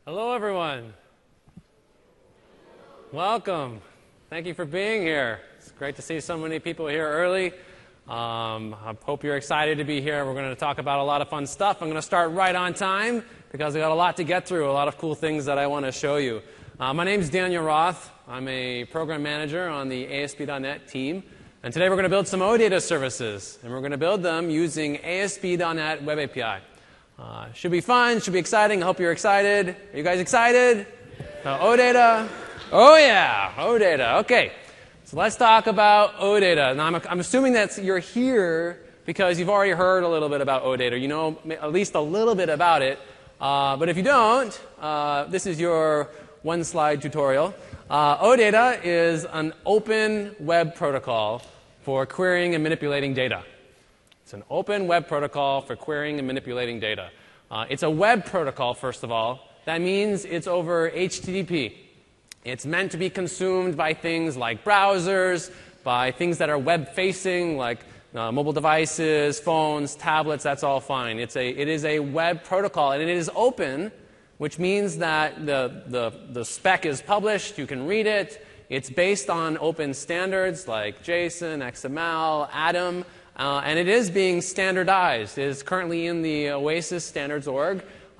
Hello, everyone. Welcome. Thank you for being here. It's great to see so many people here early. I hope you're excited to be here. We're going to talk about a lot of fun stuff. I'm going to start right on time because I got a lot to get through, a lot of cool things that I want to show you. My name is Daniel Roth. I'm a program manager on the ASP.NET team. And today we're going to build some OData services. And we're going to build them using ASP.NET Web API. Should be fun, should be exciting. I hope you're excited. Are you guys excited? OData? Oh yeah, OData. Okay, so let's talk about OData. Now I'm assuming that you're here because you've already heard a little bit about OData. You know at least a little bit about it. But if you don't, this is your one-slide tutorial. OData is an open web protocol for querying and manipulating data. It's an open web protocol for querying and manipulating data. It's a web protocol, first of all. That means it's over HTTP. It's meant to be consumed by things like browsers, by things that are web-facing, like mobile devices, phones, tablets. That's all fine. It is a web protocol, and it is open, which means that the spec is published. You can read it. It's based on open standards like JSON, XML, Atom. And it is being standardized. It is currently in the OASIS standards org.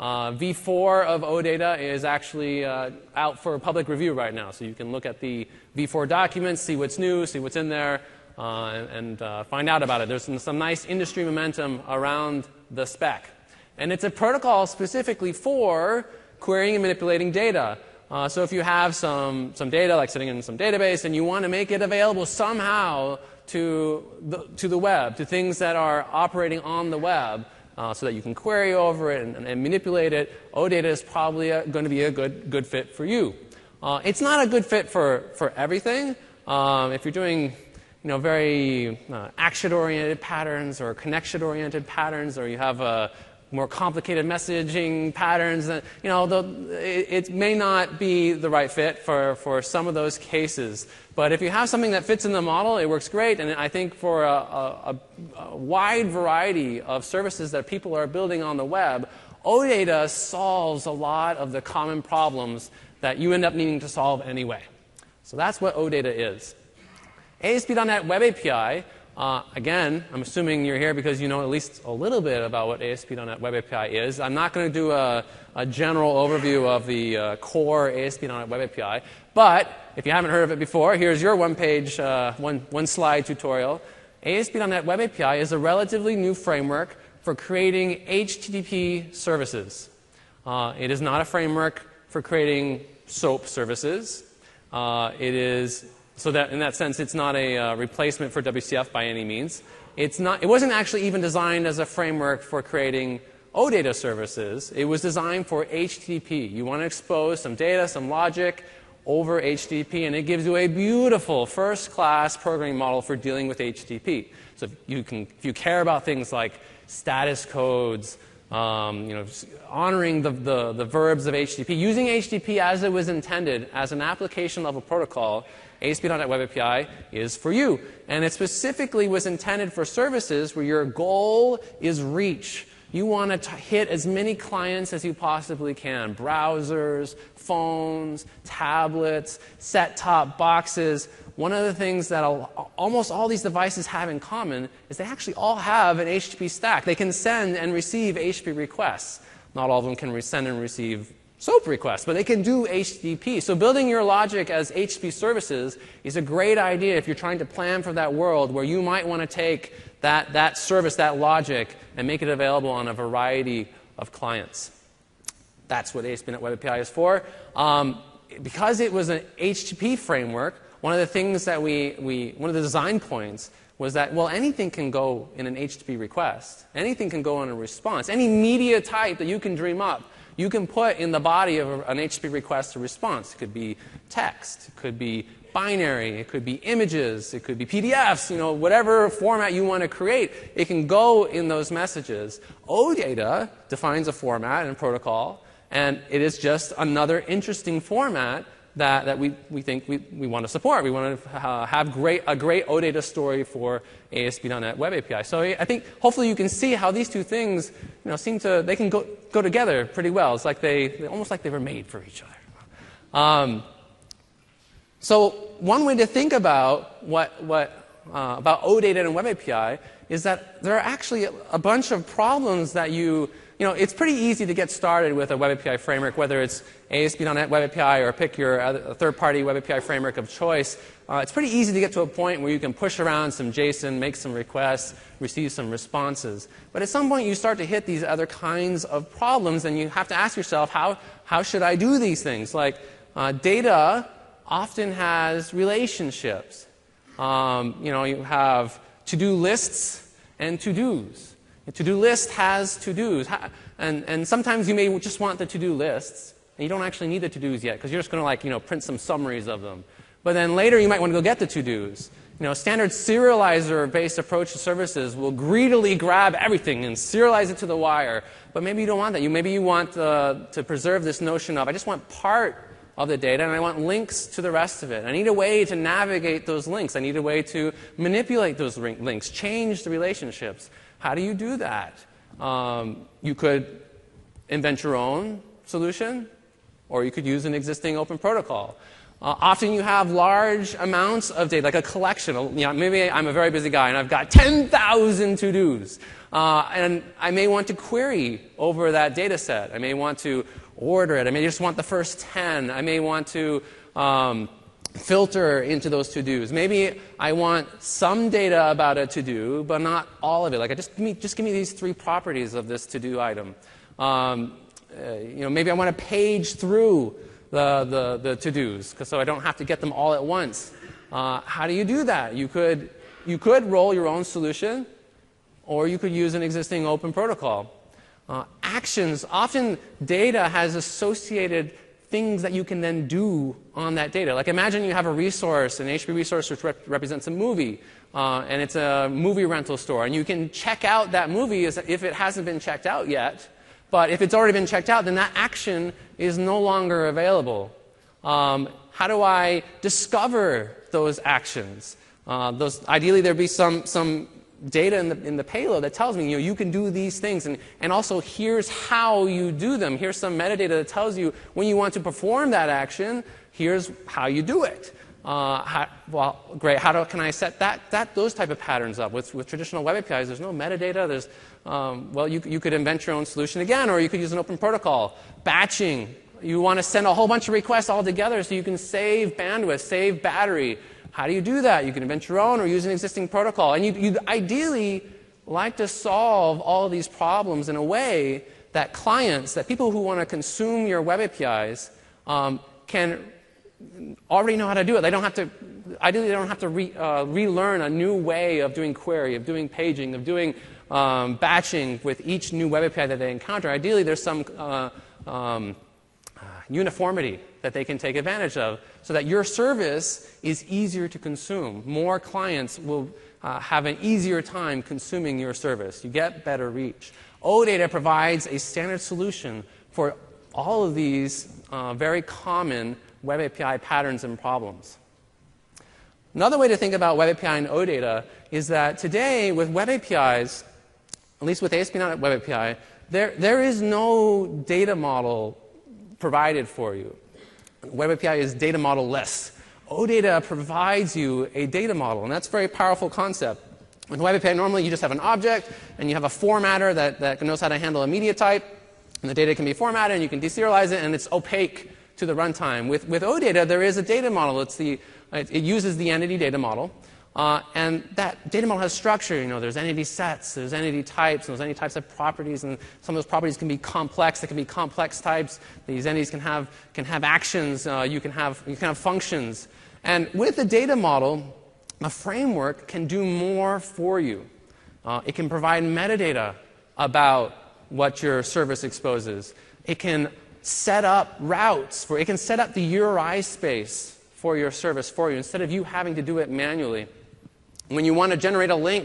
V4 of OData is actually out for public review right now. So you can look at the V4 documents, see what's new, see what's in there, and find out about it. There's some nice industry momentum around the spec. And it's a protocol specifically for querying and manipulating data. So if you have some data, like sitting in some database, and you want to make it available somehow to the web, to things that are operating on the web, so that you can query over it and manipulate it, OData is probably going to be a good fit for you. It's not a good fit for everything. If you're doing very action-oriented patterns or connection-oriented patterns, or you have more complicated messaging patterns, it may not be the right fit for some of those cases. But if you have something that fits in the model, it works great. And I think for a wide variety of services that people are building on the web, OData solves a lot of the common problems that you end up needing to solve anyway. So that's what OData is. ASP.NET Web API, again, I'm assuming you're here because you know at least a little bit about what ASP.NET Web API is. I'm not going to do a general overview of the core ASP.NET Web API. But if you haven't heard of it before, here's your one-page, one-slide tutorial. ASP.NET Web API is a relatively new framework for creating HTTP services. It is not a framework for creating SOAP services. So that in that sense, it's not a replacement for WCF by any means. It wasn't actually even designed as a framework for creating OData services. It was designed for HTTP. You want to expose some data, some logic over HTTP, and it gives you a beautiful first-class programming model for dealing with HTTP. So if you care about things like status codes, honoring the verbs of HTTP, using HTTP as it was intended as an application-level protocol, ASP.NET Web API is for you. And it specifically was intended for services where your goal is reach. You want to hit as many clients as you possibly can. Browsers, phones, tablets, set-top boxes. One of the things that almost all these devices have in common is they actually all have an HTTP stack. They can send and receive HTTP requests. Not all of them can send and receive SOAP requests, but they can do HTTP. So building your logic as HTTP services is a great idea if you're trying to plan for that world where you might want to take that service, that logic, and make it available on a variety of clients. That's what ASP.NET Web API is for. Because it was an HTTP framework, one of the things that one of the design points was that, well, anything can go in an HTTP request. Anything can go in a response. Any media type that you can dream up, you can put in the body of an HTTP request a response. It could be text. It could be binary. It could be images. It could be PDFs. Whatever format you want to create, it can go in those messages. OData defines a format and protocol, and it is just another interesting format that we think we want to support. We want to have a great OData story for ASP.NET Web API. So I think hopefully you can see how these two things they can go together pretty well. It's like they almost like they were made for each other. So one way to think about about OData and Web API is that there are actually a bunch of problems that it's pretty easy to get started with a Web API framework, whether it's ASP.NET Web API or pick your third-party Web API framework of choice. It's pretty easy to get to a point where you can push around some JSON, make some requests, receive some responses. But at some point, you start to hit these other kinds of problems, and you have to ask yourself, how should I do these things? Like data often has relationships. You have to-do lists and to-dos. A to-do list has to-dos. And sometimes you may just want the to-do lists, and you don't actually need the to-dos yet, because you're just going to print some summaries of them. But then later you might want to go get the to-dos. Standard serializer-based approach to services will greedily grab everything and serialize it to the wire. But maybe you don't want that. Maybe you want to preserve this notion of, I just want part of the data, and I want links to the rest of it. I need a way to navigate those links. I need a way to manipulate those links, change the relationships. How do you do that? You could invent your own solution, or you could use an existing open protocol. Often you have large amounts of data, like a collection. Maybe I'm a very busy guy, and I've got 10,000 to-dos. And I may want to query over that data set. I may want to order it. I may just want the first 10. I may want to filter into those to-dos. Maybe I want some data about a to-do, but not all of it. Just give me these 3 properties of this to-do item. Maybe I want to page through the to-dos, so I don't have to get them all at once. How do you do that? You could roll your own solution, or you could use an existing open protocol. Actions. Often data has associated things that you can then do on that data. Like imagine you have a resource, an HTTP resource which represents a movie, and it's a movie rental store. And you can check out that movie if it hasn't been checked out yet. But if it's already been checked out, then that action is no longer available. How do I discover those actions? Ideally, there'd be some data in the payload that tells me, you can do these things, and also here's how you do them. Here's some metadata that tells you when you want to perform that action, here's how you do it. Great. How can I set those type of patterns up? With traditional web APIs, there's no metadata. There's you could invent your own solution again, or you could use an open protocol. Batching. You want to send a whole bunch of requests all together so you can save bandwidth, save battery. How do you do that? You can invent your own or use an existing protocol. And you'd ideally like to solve all of these problems in a way that clients, that people who want to consume your web APIs can already know how to do it. They don't have to, ideally they don't have to relearn a new way of doing query, of doing paging, of doing batching with each new web API that they encounter. Ideally there's some uniformity that they can take advantage of so that your service is easier to consume. More clients will have an easier time consuming your service. You get better reach. OData provides a standard solution for all of these very common web API patterns and problems. Another way to think about web API and OData is that today with web APIs, at least with ASP.NET Web API, there is no data model provided for you. Web API is data model-less. OData provides you a data model, and that's a very powerful concept. With Web API, normally you just have an object, and you have a formatter that knows how to handle a media type, and the data can be formatted, and you can deserialize it, and it's opaque to the runtime. With OData, there is a data model. It uses the entity data model. And that data model has structure. There's entity sets, there's entity types, and there's entity types of properties, and some of those properties can be complex. They can be complex types. These entities can have actions. You can have functions. And with the data model, a framework can do more for you. It can provide metadata about what your service exposes. It can set up routes it can set up the URI space for your service for you instead of you having to do it manually. When you want to generate a link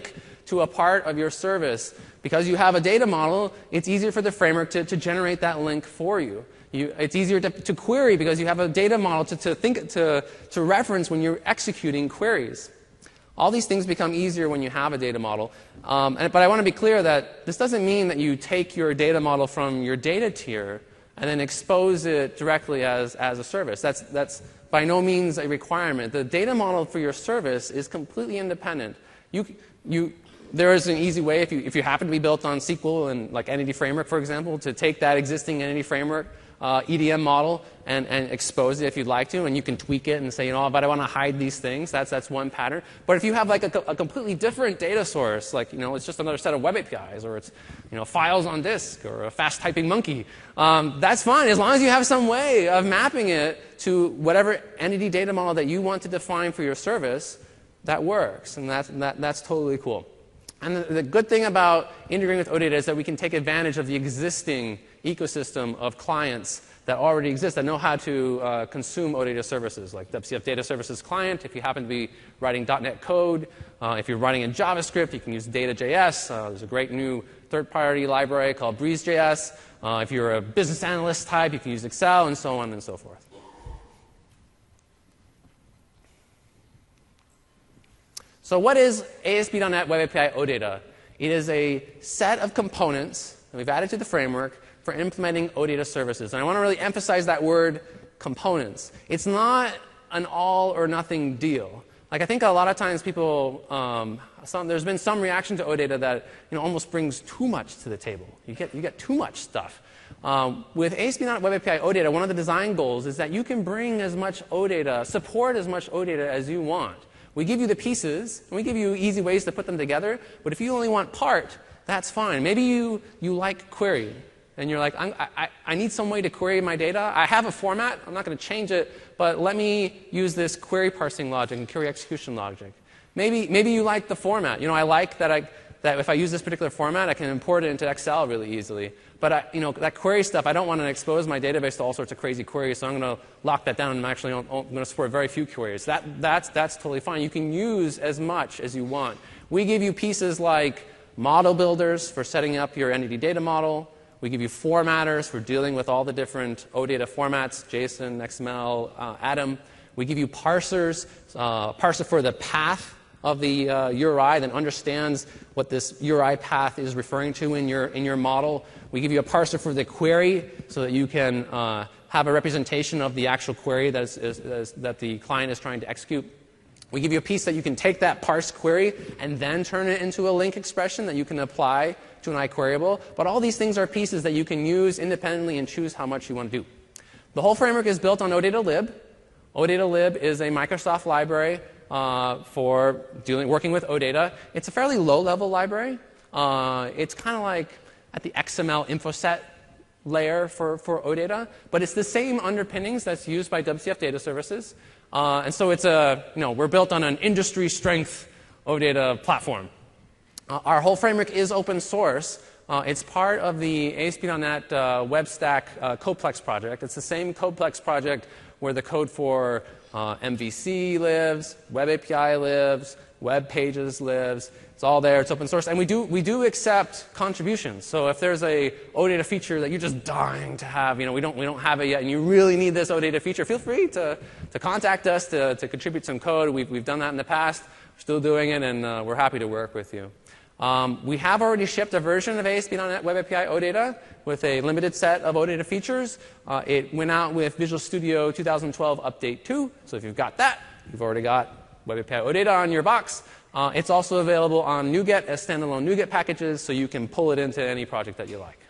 to a part of your service. Because you have a data model, it's easier for the framework to generate that link for you. It's easier to query because you have a data model to reference when you're executing queries. All these things become easier when you have a data model. But I want to be clear that this doesn't mean that you take your data model from your data tier and then expose it directly as a service. That's by no means a requirement. The data model for your service is completely independent. There is an easy way, if you happen to be built on SQL and like Entity Framework, for example, to take that existing Entity Framework EDM model and expose it if you'd like to, and you can tweak it and say, you know, but I want to hide these things. That's one pattern. But if you have like a completely different data source, like, you know, it's just another set of web APIs, or it's, you know, files on disk, or a fast typing monkey, that's fine as long as you have some way of mapping it to whatever entity data model that you want to define for your service. That works, and that's totally cool. And the good thing about integrating with OData is that we can take advantage of the existing ecosystem of clients that already exist that know how to consume OData services, like WCF Data Services Client. If you happen to be writing .NET code, if you're writing in JavaScript, you can use Data.js. There's a great new third-party library called Breeze.js. If you're a business analyst type, you can use Excel, and so on and so forth. So what is ASP.NET Web API OData? It is a set of components that we've added to the framework for implementing OData services. And I want to really emphasize that word, components. It's not an all or nothing deal. Like, I think a lot of times people, there's been some reaction to OData that, you know, almost brings too much to the table. You get too much stuff. With ASP.NET Web API OData, one of the design goals is that you can bring as much OData, support as much OData as you want. We give you the pieces, and we give you easy ways to put them together, but if you only want part, that's fine. Maybe you like query, and you're like, I need some way to query my data. I have a format. I'm not going to change it, but let me use this query parsing logic and query execution logic. Maybe you like the format. You know, I like that if I use this particular format, I can import it into Excel really easily. But you know, that query stuff, I don't want to expose my database to all sorts of crazy queries, so I'm going to lock that down, and I'm actually going to support very few queries. That's totally fine. You can use as much as you want. We give you pieces like model builders for setting up your entity data model. We give you formatters for dealing with all the different OData formats, JSON, XML, Atom. We give you parsers, parser for the path of the URI that understands what this URI path is referring to in your model. We give you a parser for the query so that you can have a representation of the actual query that the client is trying to execute. We give you a piece that you can take that parsed query and then turn it into a link expression that you can apply to an iQueryable. But all these things are pieces that you can use independently and choose how much you want to do. The whole framework is built on OData Lib. OData Lib is a Microsoft library for working with OData. It's a fairly low-level library. It's kind of like at the XML InfoSet layer for OData, but it's the same underpinnings that's used by WCF Data Services. And so it's we're built on an industry-strength OData platform. Our whole framework is open source. It's part of the ASP.NET WebStack Codeplex project. It's the same Codeplex project where the code for MVC lives, Web API lives, Web Pages lives. It's all there. It's open source. And we do accept contributions. So if there's a OData feature that you're just dying to have, you know, we don't have it yet, and you really need this OData feature, feel free to contact us to contribute some code. We've done that in the past. We're still doing it, and we're happy to work with you. We have already shipped a version of ASP.NET Web API OData with a limited set of OData features. It went out with Visual Studio 2012 Update 2. So if you've got that, you've already got Web API OData on your box. It's also available on NuGet as standalone NuGet packages, so you can pull it into any project that you like.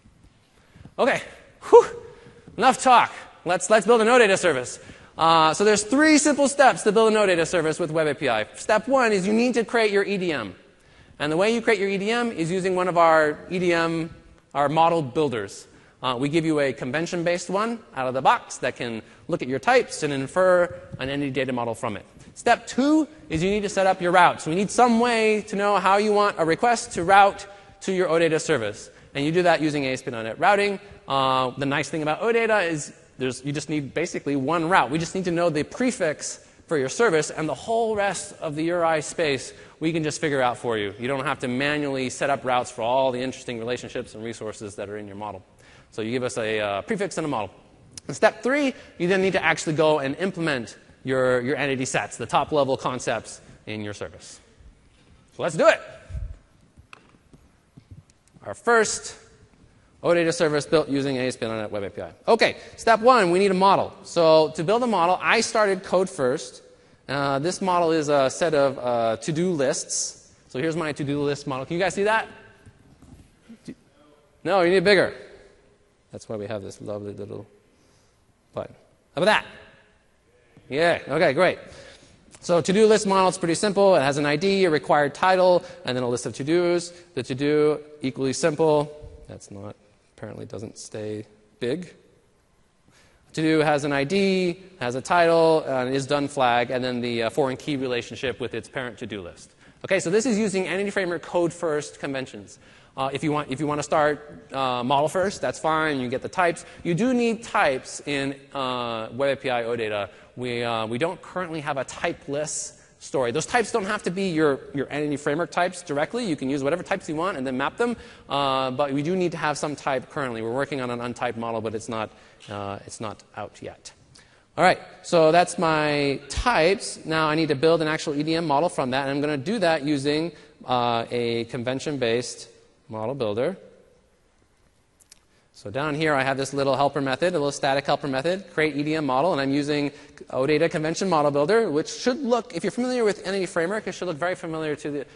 Okay, enough talk. Let's build an OData service. So there's 3 simple steps to build an OData service with Web API. Step 1 is you need to create your EDM. And the way you create your EDM is using one of our EDM, our model builders. We give you a convention-based one out of the box that can look at your types and infer an entity data model from it. Step 2 is you need to set up your routes. So we need some way to know how you want a request to route to your OData service. And you do that using ASP.NET Routing. The nice thing about OData is you just need basically one route. We just need to know the prefix for your service, and the whole rest of the URI space we can just figure out for you. You don't have to manually set up routes for all the interesting relationships and resources that are in your model. So you give us a prefix and a model. In step 3, you then need to actually go and implement your entity sets, the top-level concepts in your service. So let's do it. Our first OData service built using ASP.NET Web API. Okay, step 1, we need a model. So to build a model, I started code first. This model is a set of to-do lists. So here's my to-do list model. Can you guys see that? No, you need it bigger. That's why we have this lovely little button. How about that? Yeah, okay, great. So to-do list model, it's pretty simple. It has an ID, a required title, and then a list of to-dos. The to-do, equally simple. That's not, apparently doesn't stay big. To-do has an ID, has a title, an is-done flag, and then the foreign key relationship with its parent to-do list. Okay, so this is using Entity Framework code-first conventions. If you want to start model first, that's fine. You get the types. You do need types in Web API OData. We don't currently have a typeless story. Those types don't have to be your Entity Framework types directly. You can use whatever types you want and then map them. But we do need to have some type currently. We're working on an untyped model, but it's not out yet. All right, so that's my types. Now I need to build an actual EDM model from that, and I'm going to do that using a convention-based model builder. So down here I have this little helper method, a little static helper method, create EDM model, and I'm using OData convention model builder, which should look, if you're familiar with Entity Framework, it should look very similar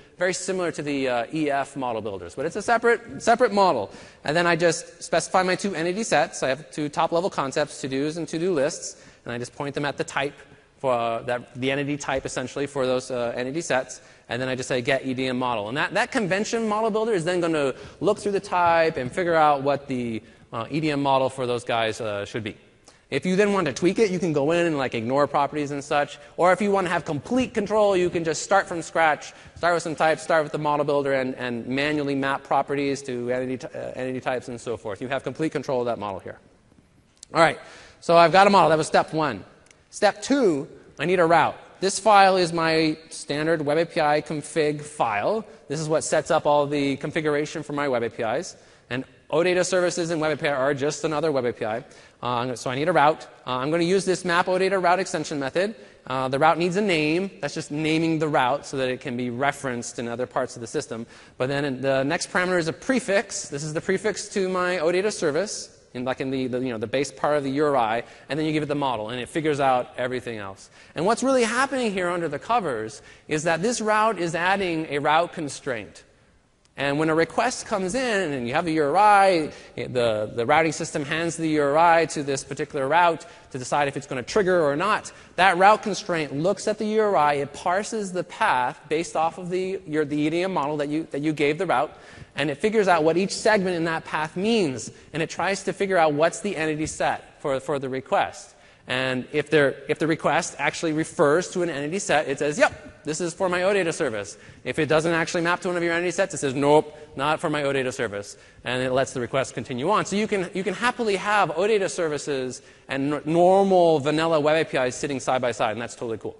to the EF model builders. But it's a separate model. And then I just specify my 2 entity sets. I have 2 top-level concepts, to-dos and to-do lists, and I just point them at the type, for the entity type essentially for those entity sets. And then I just say get EDM model. And that convention model builder is then going to look through the type and figure out what the EDM model for those guys should be. If you then want to tweak it, you can go in and ignore properties and such. Or if you want to have complete control, you can just start from scratch, start with some types, start with the model builder, and manually map properties to entity types and so forth. You have complete control of that model here. All right, so I've got a model. That was step 1. Step 2, I need a route. This file is my standard Web API config file. This is what sets up all the configuration for my Web APIs. And OData services in Web API are just another Web API. So I need a route. I'm going to use this map OData route extension method. The route needs a name. That's just naming the route so that it can be referenced in other parts of the system. But then the next parameter is a prefix. This is the prefix to my OData service, in the base part of the URI, and then you give it the model, and it figures out everything else. And what's really happening here under the covers is that this route is adding a route constraint. And when a request comes in, and you have a URI, the routing system hands the URI to this particular route to decide if it's going to trigger or not. That route constraint looks at the URI, it parses the path based off of the EDM model that you gave the route, and it figures out what each segment in that path means, and it tries to figure out what's the entity set for the request. And if the request actually refers to an entity set, it says, yep, this is for my OData service. If it doesn't actually map to one of your entity sets, it says, nope, not for my OData service. And it lets the request continue on. So you can happily have OData services and normal vanilla web APIs sitting side by side, and that's totally cool.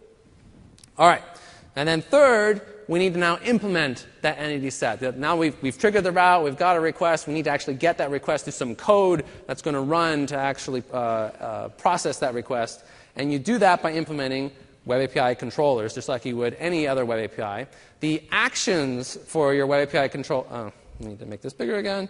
All right. And then third, we need to now implement that entity set. Now we've triggered the route, we've got a request, we need to actually get that request to some code that's going to run to actually process that request. And you do that by implementing Web API controllers, just like you would any other Web API. The actions for your Web API control... I need to make this bigger again.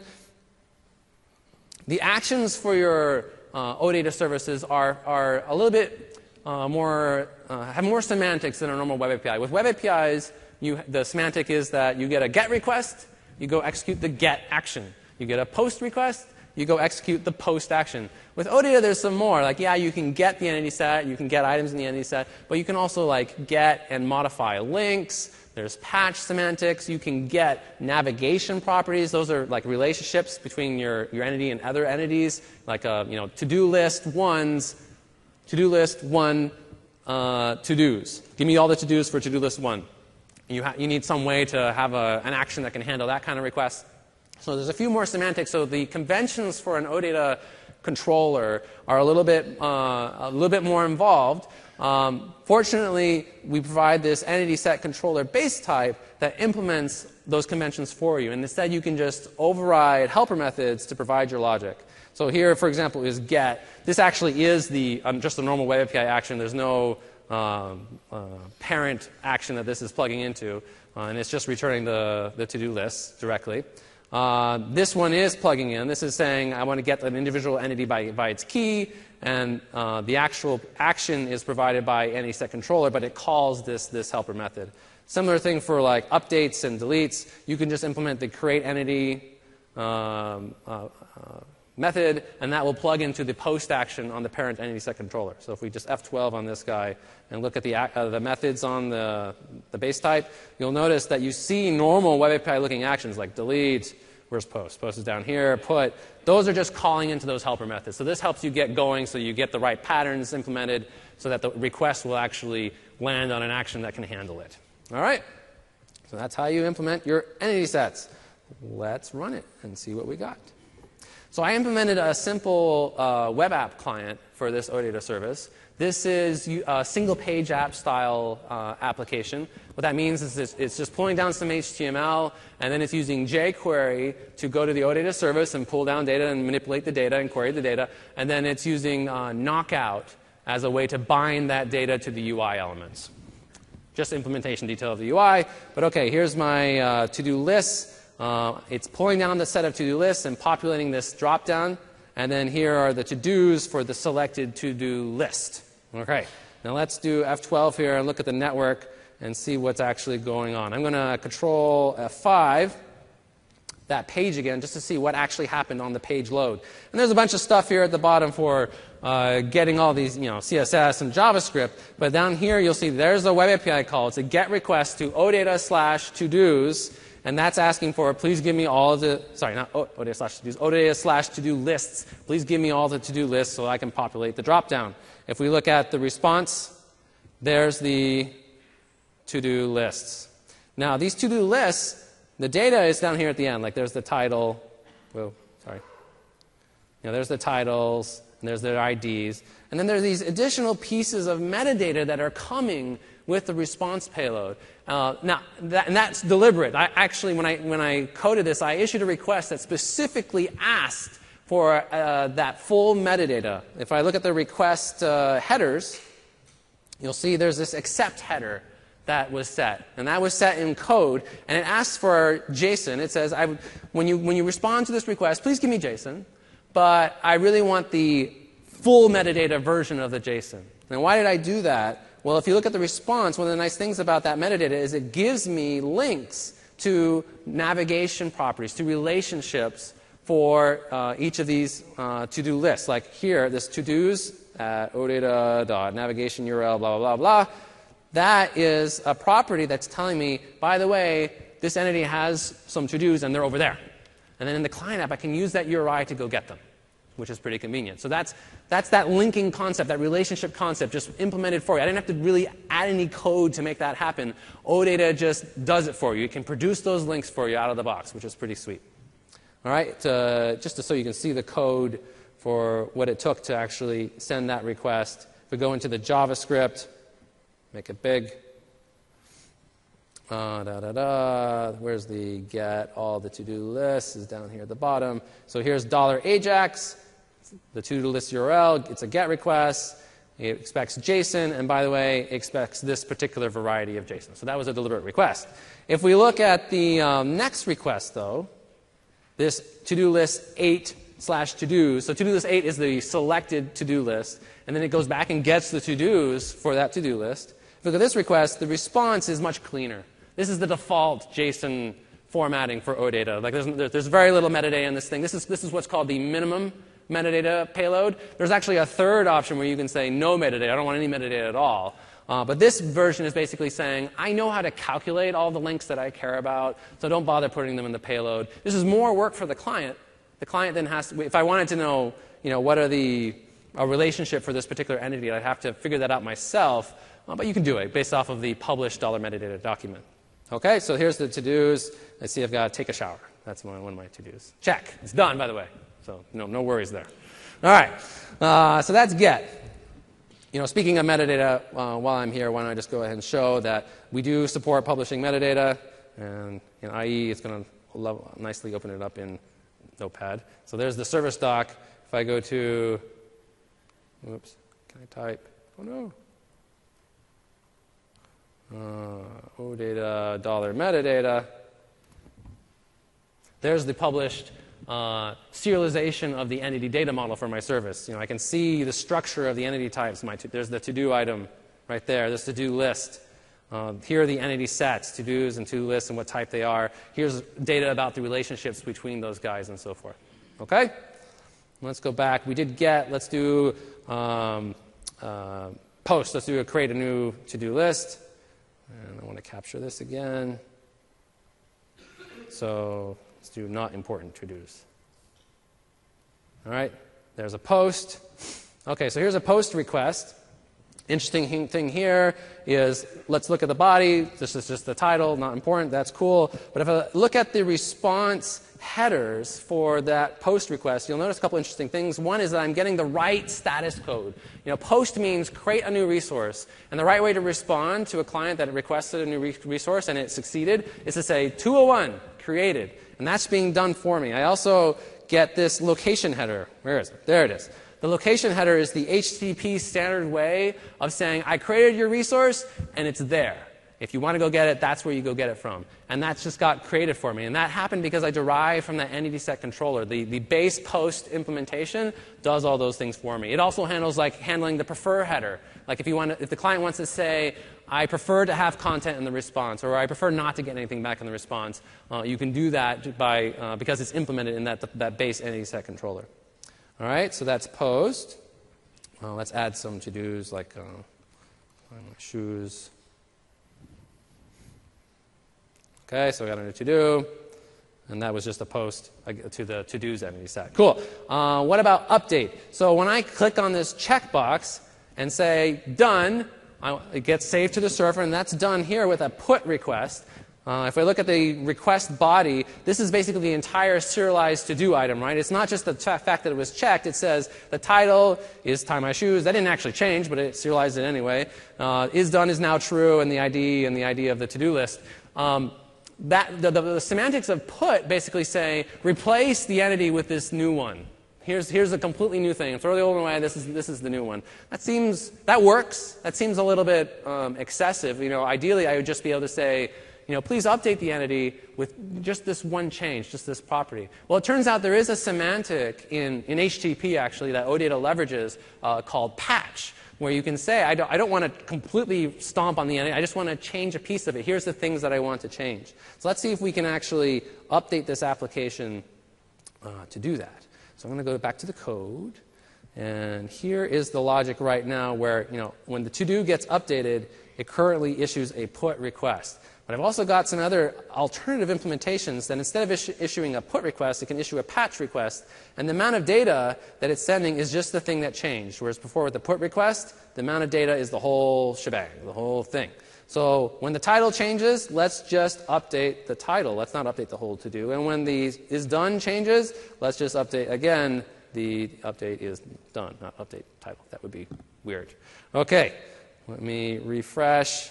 The actions for your OData services are a little bit have more semantics than a normal Web API. With Web APIs, the semantic is that you get a GET request, you go execute the GET action. You get a POST request, you go execute the POST action. With OData, there's some more. You can get the entity set, you can get items in the entity set, but you can also get and modify links. There's patch semantics. You can get navigation properties. Those are relationships between your entity and other entities, to-do list ones, to-do list one, to-dos. Give me all the to-dos for to-do list 1. You need some way to have an action that can handle that kind of request. So there's a few more semantics. So the conventions for an OData controller are a little bit more involved. Fortunately, we provide this entity set controller base type that implements those conventions for you. And instead, you can just override helper methods to provide your logic. So here, for example, is get. This actually is just a normal Web API action. There's no parent action that this is plugging into. And it's just returning the to-do list directly. This one is plugging in. This is saying I want to get an individual entity by its key. And the actual action is provided by entity set controller, but it calls this helper method. Similar thing for like updates and deletes. You can just implement the create entity method, and that will plug into the post action on the parent entity set controller. So if we just F12 on this guy and look at the methods on the base type, you'll notice that you see normal Web API looking actions like delete. Where's post? Post is down here. Put. Those are just calling into those helper methods. So this helps you get going so you get the right patterns implemented so that the request will actually land on an action that can handle it. All right? So that's how you implement your entity sets. Let's run it and see what we got. So I implemented a simple web app client for this OData service. This is a single page app style application. What that means is it's just pulling down some HTML, and then it's using jQuery to go to the OData service and pull down data and manipulate the data and query the data. And then it's using Knockout as a way to bind that data to the UI elements. Just implementation detail of the UI. But OK, here's my to-do list. It's pulling down the set of to-do lists and populating this drop-down. And then here are the to-dos for the selected to-do list. OK, now let's do F12 here and look at the network and see what's actually going on. I'm going to Control F5 that page again just to see what actually happened on the page load. And there's a bunch of stuff here at the bottom for getting all these, CSS and JavaScript. But down here you'll see there's a Web API call. It's a GET request to OData/to-dos. And that's asking for, please give me all of the, sorry, not OData/to-dos, OData/to-do lists. Please give me all the to-do lists so I can populate the dropdown. If we look at the response, there's the to-do lists. Now, these to-do lists, the data is down here at the end. Like there's the title. Whoa, sorry. There's the titles, and there's their IDs. And then there's these additional pieces of metadata that are coming with the response payload. Now, that's deliberate. When I coded this, I issued a request that specifically asked for that full metadata. If I look at the request headers, you'll see there's this accept header that was set. And that was set in code. And it asks for JSON. It says, when you respond to this request, please give me JSON. But I really want the full metadata version of the JSON. Now, why did I do that? Well, if you look at the response, one of the nice things about that metadata is it gives me links to navigation properties, to relationships for each of these to-do lists. Like here, this to-dos, OData.navigation URL, blah, blah, blah, blah. That is a property that's telling me, by the way, this entity has some to-dos and they're over there. And then in the client app, I can use that URI to go get them, which is pretty convenient. So that's that linking concept, that relationship concept, just implemented for you. I didn't have to really add any code to make that happen. OData just does it for you. It can produce those links for you out of the box, which is pretty sweet. All right, just so you can see the code for what it took to actually send that request. If we go into the JavaScript, make it big. Where's the get all the to-do list is down here at the bottom. So here's $Ajax, the to-do list URL. It's a get request. It expects JSON, and by the way, it expects this particular variety of JSON. So that was a deliberate request. If we look at the next request, though, this to-do list 8/to-dos. So to-do list 8 is the selected to-do list, and then it goes back and gets the to-dos for that to-do list. If we look at this request, the response is much cleaner. This is the default JSON formatting for OData. Like there's very little metadata in this thing. This is what's called the minimum metadata payload. There's actually a third option where you can say no metadata. I don't want any metadata at all. But this version is basically saying, I know how to calculate all the links that I care about, so don't bother putting them in the payload. This is more work for the client. The client then has to, if I wanted to know, what are a relationship for this particular entity, I'd have to figure that out myself. But you can do it based off of the published $metadata document. Okay, so here's the to-dos. Let's see, I've got to take a shower. That's one of my to-dos. Check. It's done, by the way. So no worries there. All right, so that's get. Speaking of metadata, while I'm here, why don't I just go ahead and show that we do support publishing metadata, and IE is going to nicely open it up in Notepad. So there's the service doc. If I go to, oops, can I type? Oh no. OData $metadata. There's the published serialization of the entity data model for my service. I can see the structure of the entity types. There's the to-do item right there. There's the to-do list. Here are the entity sets, to-dos and to-do lists and what type they are. Here's data about the relationships between those guys and so forth. Okay? Let's go back. We did get. Let's do post. Let's create a new to-do list. And I want to capture this again. So let's do not important to-dos. All right, there's a post. Okay, so here's a post request. Interesting thing here is, let's look at the body. This is just the title, not important, that's cool. But if I look at the response headers for that post request, you'll notice a couple interesting things. One is that I'm getting the right status code. Post means create a new resource. And the right way to respond to a client that requested a new resource and it succeeded is to say 201, created. And that's being done for me. I also get this location header. Where is it? There it is. The location header is the HTTP standard way of saying, I created your resource, and it's there. If you want to go get it, that's where you go get it from. And that's just got created for me. And that happened because I derived from that entity set controller. The base post implementation does all those things for me. It also handles handling the prefer header. Like if the client wants to say, I prefer to have content in the response, or I prefer not to get anything back in the response, you can do that because it's implemented in that base entity set controller. All right, so that's post. Let's add some to-dos like shoes. Okay, so we got a new to-do, and that was just a post to the to-dos entity set. Cool. What about update? So when I click on this checkbox and say done, it gets saved to the server, and that's done here with a put request. If I look at the request body, this is basically the entire serialized to-do item, right? It's not just the fact that it was checked. It says the title is tie my shoes. That didn't actually change, but it serialized it anyway. Is done is now true, and the ID of the to-do list. The semantics of put basically say replace the entity with this new one. Here's a completely new thing. Throw the old one away. This is the new one. That works. That seems a little bit excessive. Ideally, I would just be able to say, please update the entity with just this one change, just this property. Well, it turns out there is a semantic in HTTP, actually, that OData leverages called patch, where you can say, I don't want to completely stomp on the entity. I just want to change a piece of it. Here's the things that I want to change. So let's see if we can actually update this application to do that. So I'm going to go back to the code. And here is the logic right now where, when the to-do gets updated, it currently issues a put request. But I've also got some other alternative implementations that instead of issuing a put request, it can issue a patch request. And the amount of data that it's sending is just the thing that changed. Whereas before with the put request, the amount of data is the whole shebang, the whole thing. So when the title changes, let's just update the title. Let's not update the whole to-do. And when the is done changes, let's just update, again, the update is done, not update title. That would be weird. Okay, let me refresh.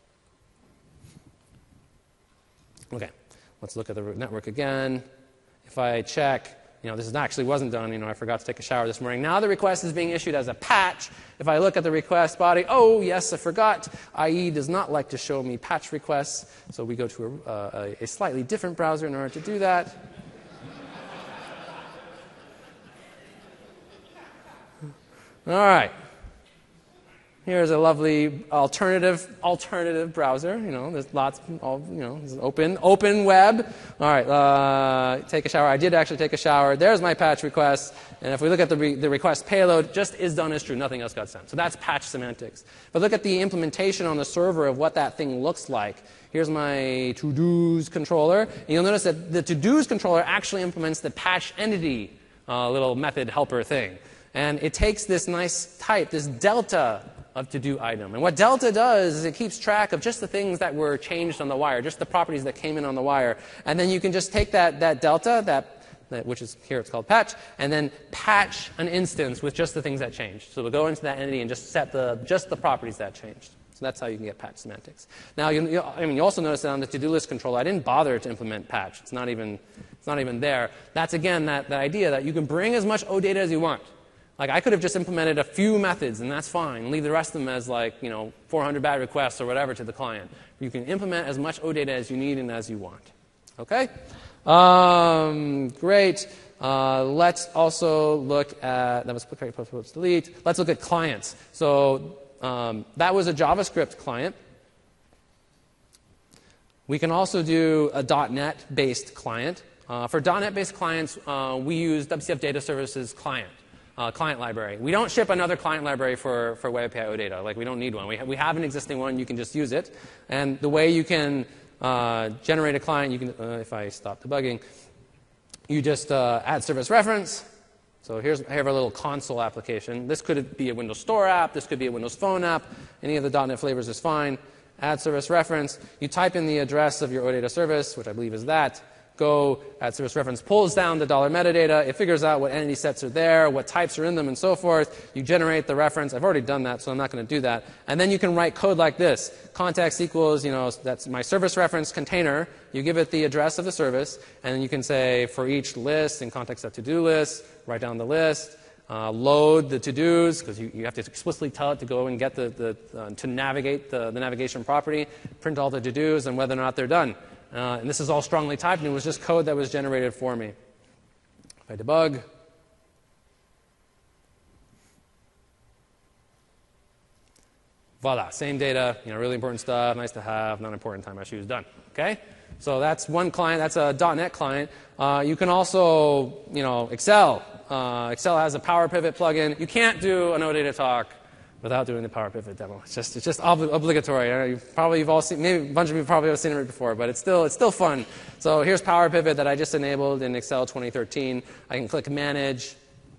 Okay, let's look at the network again. If I check, this actually wasn't done. I forgot to take a shower this morning. Now the request is being issued as a patch. If I look at the request body, oh, yes, I forgot. IE does not like to show me patch requests. So we go to a slightly different browser in order to do that. All right. Here's a lovely alternative browser. There's lots, there's open web. All right, take a shower. I did actually take a shower. There's my patch request. And if we look at the request payload, just is done is true. Nothing else got sent. So that's patch semantics. But look at the implementation on the server of what that thing looks like. Here's my to-dos controller. And you'll notice that the to-dos controller actually implements the patch entity little method helper thing. And it takes this nice type, this delta of to-do item. And what delta does is it keeps track of just the things that were changed on the wire, just the properties that came in on the wire. And then you can just take that delta, which is here it's called patch, and then patch an instance with just the things that changed. So we'll go into that entity and just set just the properties that changed. So that's how you can get patch semantics. Now, you also notice that on the to-do list controller, I didn't bother to implement patch. It's not even there. That's, again, that idea that you can bring as much OData as you want. Like, I could have just implemented a few methods, and that's fine. Leave the rest of them as, 400 bad requests or whatever to the client. You can implement as much OData as you need and as you want. Okay? Great. Let's also look at, that was create, post, delete. Let's look at clients. So that was a JavaScript client. We can also do a .NET-based client. For .NET-based clients, we use WCF Data Services client library. We don't ship another client library for Web API OData. Like, we don't need one. We have an existing one. You can just use it. And the way you can generate a client, you can, if I stop debugging, you just add service reference. So I have our little console application. This could be a Windows Store app. This could be a Windows Phone app. Any of the .NET flavors is fine. Add service reference. You type in the address of your OData service, which I believe is that. Go, add service reference, pulls down the $metadata. It figures out what entity sets are there, what types are in them, and so forth. You generate the reference. I've already done that, so I'm not going to do that. And then you can write code like this. Context equals, that's my service reference container. You give it the address of the service, and then you can say for each list, in context of to-do list, write down the list, load the to-dos, because you have to explicitly tell it to go and get to navigate the navigation property, print all the to-dos, and whether or not they're done. And this is all strongly typed, and it was just code that was generated for me. If I debug, voila, same data, really important stuff, nice to have, not important, time I choose, done. Okay? So that's one client. That's a .NET client. You can also, Excel. Excel has a Power Pivot plugin. You can't do an OData talk without doing the Power Pivot demo. It's just obligatory. You've all seen, maybe a bunch of you probably have seen it before, but it's still fun. So here's Power Pivot that I just enabled in Excel 2013. I can click Manage,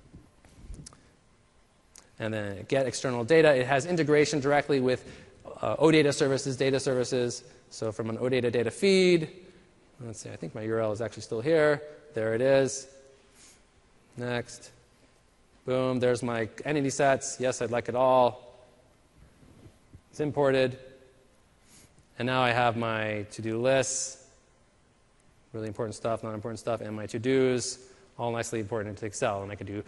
and then Get External Data. It has integration directly with OData services, data services. So from an OData data feed, let's see, I think my URL is actually still here. There it is. Next. Boom, there's my entity sets. Yes, I'd like it all. It's imported. And now I have my to-do lists, really important stuff, not important stuff, and my to-dos, all nicely imported into Excel. And I could do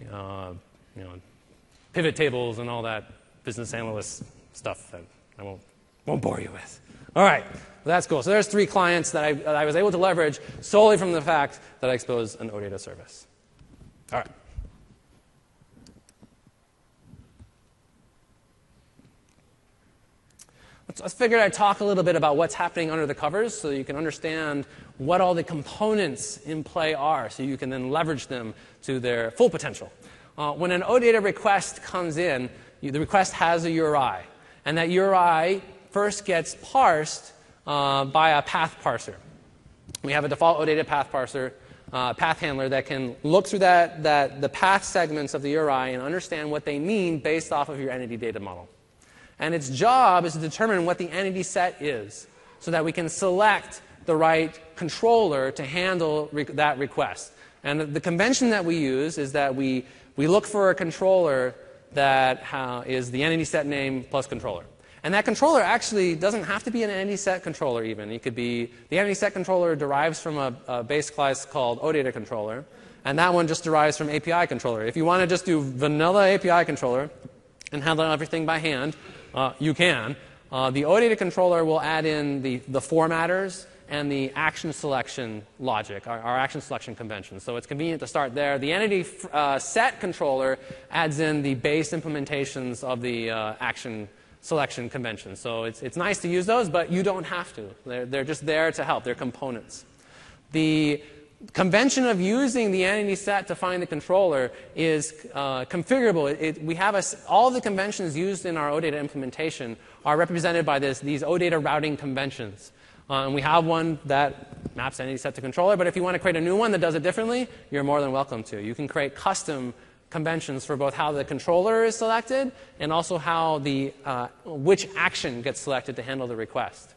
pivot tables and all that business analyst stuff that I won't bore you with. All right, well, that's cool. So there's 3 clients that I was able to leverage solely from the fact that I exposed an OData service. All right. I figured I'd talk a little bit about what's happening under the covers so you can understand what all the components in play are so you can then leverage them to their full potential. When an OData request comes in, the request has a URI. And that URI first gets parsed by a path parser. We have a default OData path parser, path handler that can look through the path segments of the URI and understand what they mean based off of your entity data model. And its job is to determine what the entity set is so that we can select the right controller to handle that request. And the convention that we use is that we look for a controller that is the entity set name plus controller. And that controller actually doesn't have to be an entity set controller even. It could be the entity set controller derives from a base class called OData controller, and that one just derives from API controller. If you want to just do vanilla API controller and handle everything by hand, you can. The OData controller will add in the formatters and the action selection logic, our action selection convention. So it's convenient to start there. The entity set controller adds in the base implementations of the action selection convention. So it's nice to use those, but you don't have to. They're just there to help. They're components. The convention of using the entity set to find the controller is configurable. We have all the conventions used in our OData implementation are represented by these OData routing conventions. And we have one that maps entity set to controller, but if you want to create a new one that does it differently, you're more than welcome to. You can create custom conventions for both how the controller is selected and also how which action gets selected to handle the request.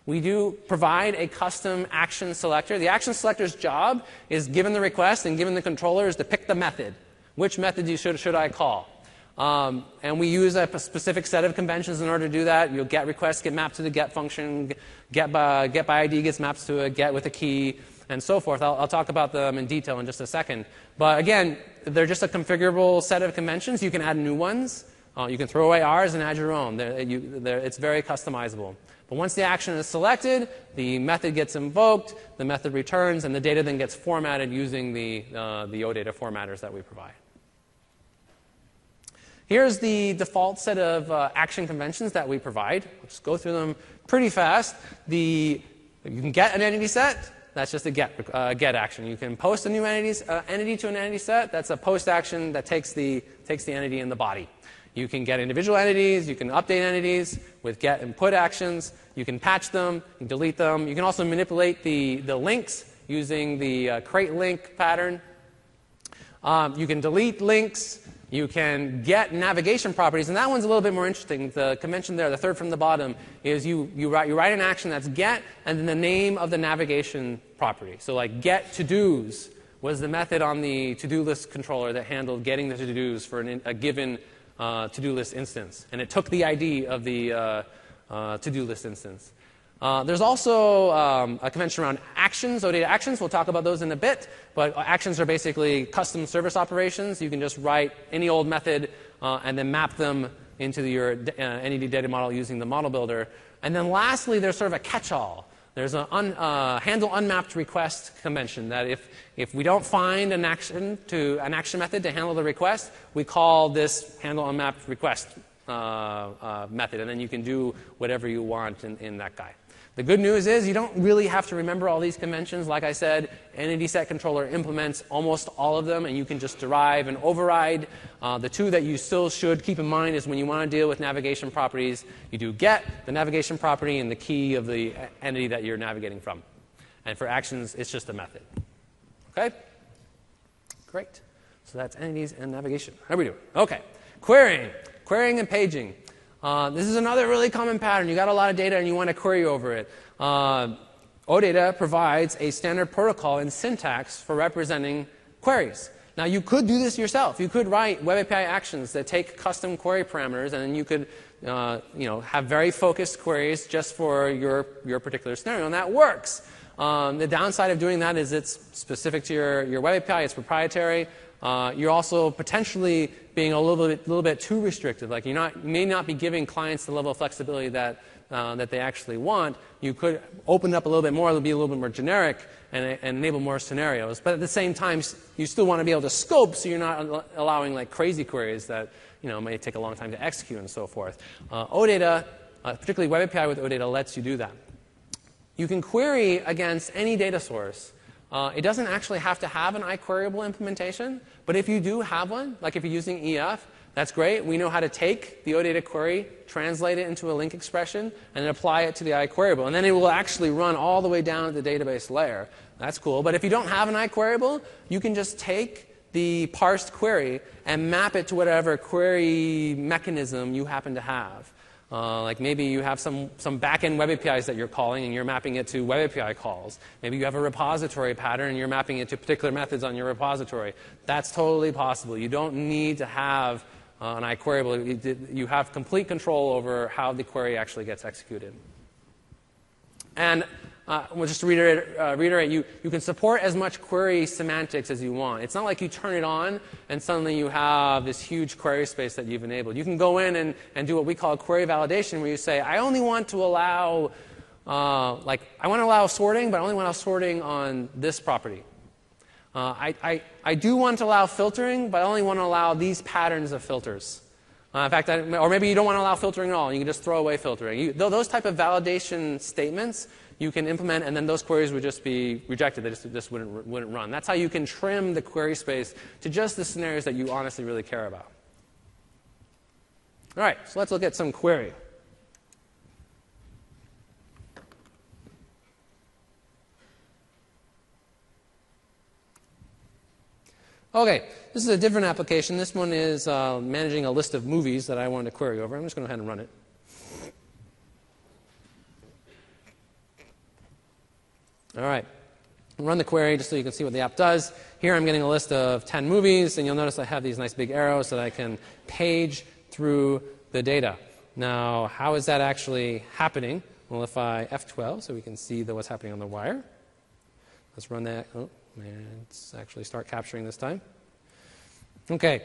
we do provide a custom action selector. The action selector's job is, given the request and given the controller, is to pick the method. Which method should I call? And we use a specific set of conventions in order to do that. You'll get requests get mapped to the get function. Get by ID gets mapped to a get with a key, and so forth. I'll talk about them in detail in just a second. But again, they're just a configurable set of conventions. You can add new ones. You can throw away ours and add your own. It's very customizable. But once the action is selected, the method gets invoked, the method returns, and the data then gets formatted using the OData formatters that we provide. Here's the default set of action conventions that we provide. Let's go through them pretty fast. You can get an entity set. That's just a get action. You can post a new entity to an entity set. That's a post action that takes the entity in the body. You can get individual entities. You can update entities with get and put actions. You can patch them. You can delete them. You can also manipulate the links using the create link pattern. You can delete links. You can get navigation properties, and that one's a little bit more interesting. The convention there, the third from the bottom, is you write an action that's get and then the name of the navigation property. So like get to-dos was the method on the to-do list controller that handled getting the to-dos for a given to-do list instance. And it took the ID of the to-do list instance. There's also a convention around actions, OData actions. We'll talk about those in a bit. But actions are basically custom service operations. You can just write any old method and then map them into your entity data model using the model builder. And then lastly, there's sort of a catch-all. There's a handle unmapped request convention that if we don't find an action method to handle the request, we call this handle unmapped request method, and then you can do whatever you want in that guy. The good news is you don't really have to remember all these conventions. Like I said, Entity Set Controller implements almost all of them, and you can just derive and override. The two that you still should keep in mind is when you want to deal with navigation properties, you do get the navigation property and the key of the entity that you're navigating from. And for actions, it's just a method. Okay? Great. So that's entities and navigation. How are we doing? Okay. Querying and paging. This is another really common pattern. You got a lot of data and you want to query over it. OData provides a standard protocol and syntax for representing queries. Now, you could do this yourself. You could write Web API actions that take custom query parameters, and then you could have very focused queries just for your particular scenario, and that works. The downside of doing that is it's specific to your Web API. It's proprietary. You're also potentially being a little bit too restricted. Like you may not be giving clients the level of flexibility that they actually want. You could open it up a little bit more. It'll be a little bit more generic and enable more scenarios. But at the same time, you still want to be able to scope, so you're not allowing like crazy queries that may take a long time to execute and so forth. OData, particularly Web API with OData, lets you do that. You can query against any data source. It doesn't actually have to have an iQueryable implementation, but if you do have one, like if you're using EF, that's great. We know how to take the OData query, translate it into a link expression, and then apply it to the iQueryable. And then it will actually run all the way down to the database layer. That's cool. But if you don't have an iQueryable, you can just take the parsed query and map it to whatever query mechanism you happen to have. Like maybe you have some back-end Web APIs that you're calling and you're mapping it to Web API calls. Maybe you have a repository pattern and you're mapping it to particular methods on your repository. That's totally possible. You don't need to have an iQueryable. You have complete control over how the query actually gets executed. And just to reiterate, you can support as much query semantics as you want. It's not like you turn it on and suddenly you have this huge query space that you've enabled. You can go in and do what we call query validation, where you say, I only want to allow, I want to allow sorting, but I only want to allow sorting on this property. I do want to allow filtering, but I only want to allow these patterns of filters. In fact, or maybe you don't want to allow filtering at all. You can just throw away filtering. Those type of validation statements you can implement, and then those queries would just be rejected. They just wouldn't run. That's how you can trim the query space to just the scenarios that you honestly really care about. All right, so let's look at some query. Okay, this is a different application. This one is managing a list of movies that I wanted to query over. I'm just going to go ahead and run it. All right. Run the query just so you can see what the app does. Here I'm getting a list of 10 movies, and you'll notice I have these nice big arrows so that I can page through the data. Now, how is that actually happening? Well, if I F12 so we can see what's happening on the wire. Let's run that. Oh, man, let's actually start capturing this time. Okay.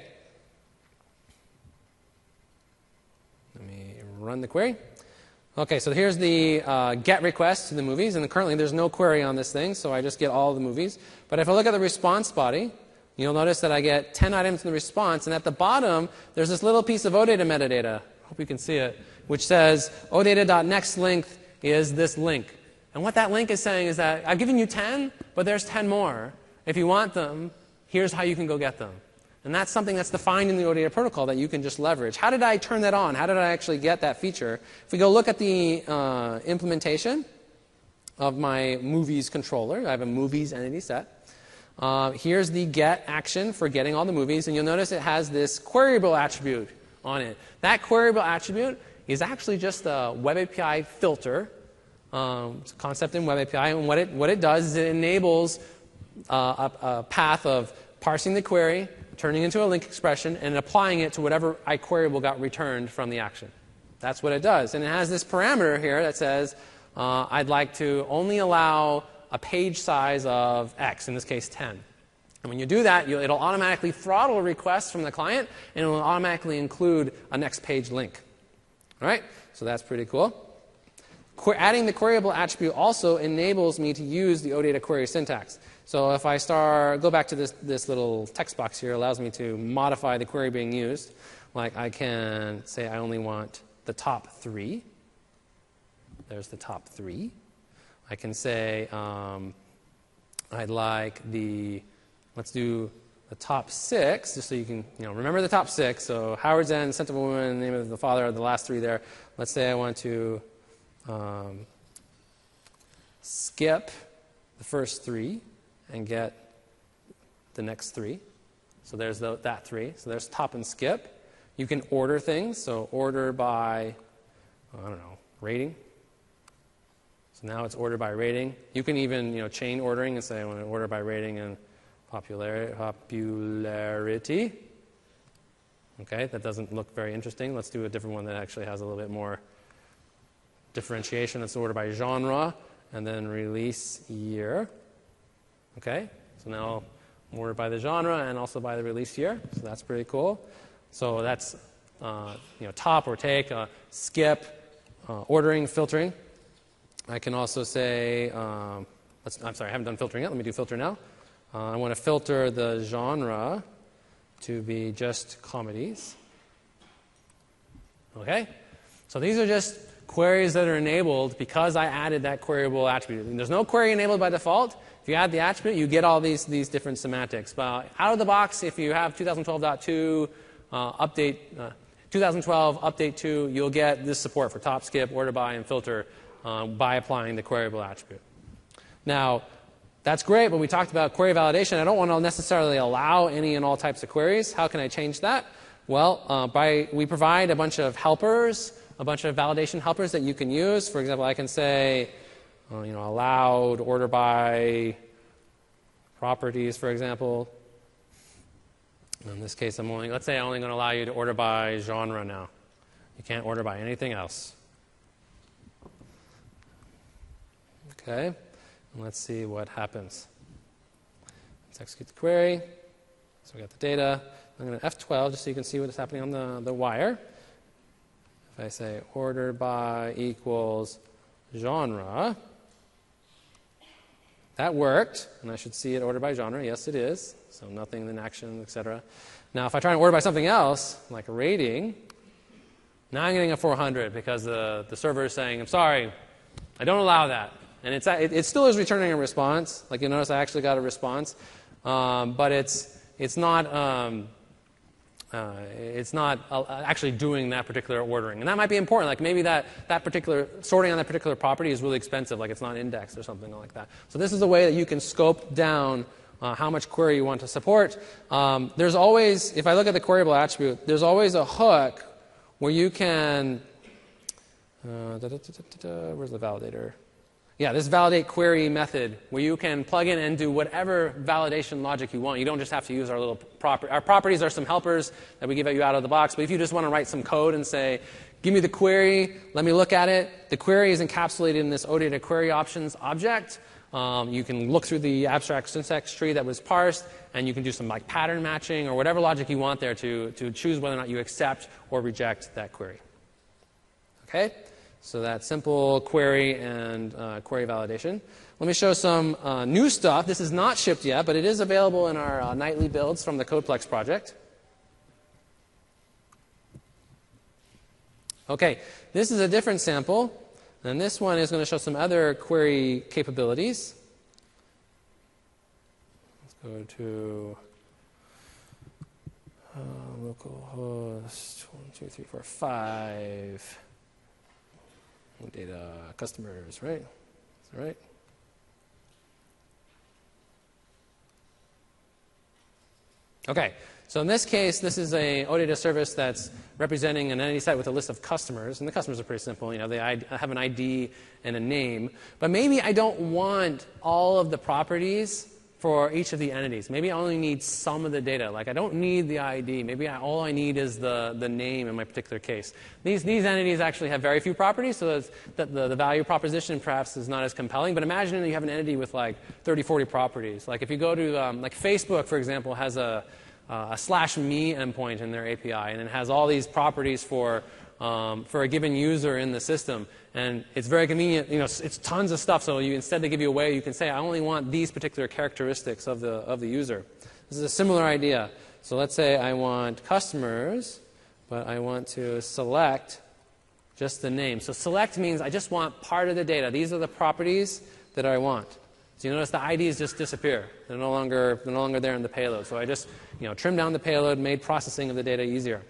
Let me run the query. Okay, so here's the get request to the movies, and currently there's no query on this thing, so I just get all the movies. But if I look at the response body, you'll notice that I get 10 items in the response, and at the bottom, there's this little piece of OData metadata, hope you can see it, which says odata.nextLength is this link. And what that link is saying is that I've given you 10, but there's 10 more. If you want them, here's how you can go get them. And that's something that's defined in the OData protocol that you can just leverage. How did I turn that on? How did I actually get that feature? If we go look at the implementation of my movies controller, I have a movies entity set. Here's the get action for getting all the movies. And you'll notice it has this queryable attribute on it. That queryable attribute is actually just a Web API filter. It's a concept in Web API. And what it does is it enables a path of parsing the query, turning into a link expression, and applying it to whatever iQueryable got returned from the action. That's what it does. And it has this parameter here that says, I'd like to only allow a page size of X, in this case 10. And when you do that, it'll automatically throttle requests from the client, and it will automatically include a next page link. All right? So that's pretty cool. Adding the queryable attribute also enables me to use the OData query syntax. So if I go back to this little text box here, it allows me to modify the query being used. Like I can say I only want the top 3. There's the top 3. I can say I'd like let's do the top 6, just so you can remember the top 6. So Howard's End, Scent of a Woman, Name of the Father, the last 3 there. Let's say I want to skip the first 3 and get the next 3. So there's that 3. So there's top and skip. You can order things. So order by, I don't know, rating. So now it's order by rating. You can even chain ordering and say I want to order by rating and popularity. Okay, that doesn't look very interesting. Let's do a different one that actually has a little bit more differentiation. Let's order by genre and then release year. Okay, so now order by the genre and also by the release year. So that's pretty cool. So that's top or take, skip, ordering, filtering. I can also say, I'm sorry, I haven't done filtering yet. Let me do filter now. I want to filter the genre to be just comedies. Okay, so these are just queries that are enabled because I added that queryable attribute. And there's no query enabled by default. If you add the attribute, you get all these different semantics. But out of the box, if you have 2012.2 update, 2012 update 2, you'll get this support for top, skip, order by, and filter by applying the queryable attribute. Now, that's great, but we talked about query validation. I don't want to necessarily allow any and all types of queries. How can I change that? Well, we provide a bunch of helpers, a bunch of validation helpers that you can use. For example, I can say, allowed order by properties, for example. In this case, let's say I'm only going to allow you to order by genre now. You can't order by anything else. Okay, and let's see what happens. Let's execute the query. So we got the data. I'm going to F12 just so you can see what's happening on the wire. If I say order by equals genre, that worked, and I should see it ordered by genre. Yes, it is. So nothing in action, etc. Now, if I try and order by something else, like a rating, now I'm getting a 400 because the server is saying, I'm sorry, I don't allow that. And it still is returning a response. Like you notice I actually got a response. But it's not actually doing that particular ordering. And that might be important. Like maybe that particular sorting on that particular property is really expensive, like it's not indexed or something like that. So this is a way that you can scope down how much query you want to support. There's always, if I look at the queryable attribute, there's always a hook where you can, where's the validator? Yeah, this validate query method where you can plug in and do whatever validation logic you want. You don't just have to use our little Our properties are some helpers that we give you out of the box. But if you just want to write some code and say, give me the query, let me look at it. The query is encapsulated in this OData query options object. You can look through the abstract syntax tree that was parsed, and you can do some like pattern matching or whatever logic you want there to choose whether or not you accept or reject that query. Okay? So that's simple query and query validation. Let me show some new stuff. This is not shipped yet, but it is available in our nightly builds from the CodePlex project. Okay, this is a different sample. And this one is going to show some other query capabilities. Let's go to localhost 1, 2, 3, 4, 5. Data customers, right? Is that right? Okay, so in this case, this is a OData service that's representing an entity set with a list of customers, and the customers are pretty simple. You know, they have an ID and a name, but maybe I don't want all of the properties for each of the entities. Maybe I only need some of the data. Like I don't need the ID. Maybe all I need is the name in my particular case. These entities actually have very few properties, so the value proposition perhaps is not as compelling. But imagine you have an entity with like 30, 40 properties. Like if you go to like Facebook, for example, has a /me endpoint in their API, and it has all these properties for a given user in the system. And it's very convenient. You know, it's tons of stuff. So instead to give you away, you can say, I only want these particular characteristics of the user. This is a similar idea. So let's say I want customers, but I want to select just the name. So select means I just want part of the data. These are the properties that I want. So you notice the IDs just disappear. They're no longer there in the payload. So I just trimmed down the payload, made processing of the data easier.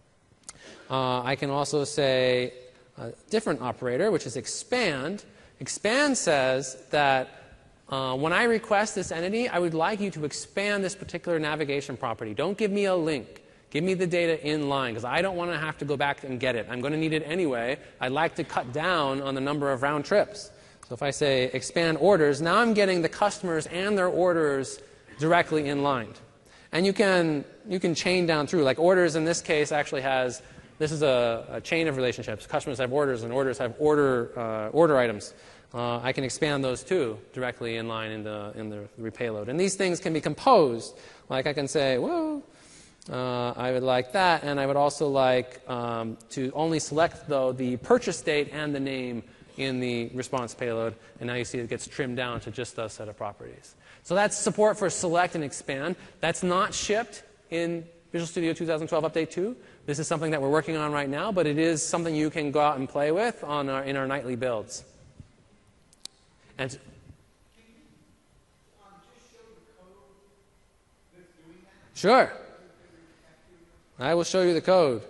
I can also say a different operator, which is expand. Expand says that when I request this entity, I would like you to expand this particular navigation property. Don't give me a link. Give me the data in line, because I don't want to have to go back and get it. I'm going to need it anyway. I'd like to cut down on the number of round trips. So if I say expand orders, now I'm getting the customers and their orders directly inlined. And you can chain down through. Like orders in this case actually has, this is a chain of relationships. Customers have orders, and orders have order items. I can expand those too directly in line in the repayload. And these things can be composed. Like I can say, well, I would like that, and I would also like to only select though the purchase date and the name in the response payload. And now you see it gets trimmed down to just a set of properties. So that's support for select and expand. That's not shipped in Visual Studio 2012 Update 2. This is something that we're working on right now, but it is something you can go out and play with in our nightly builds. And just show the code that's doing that? Sure. I will show you the code.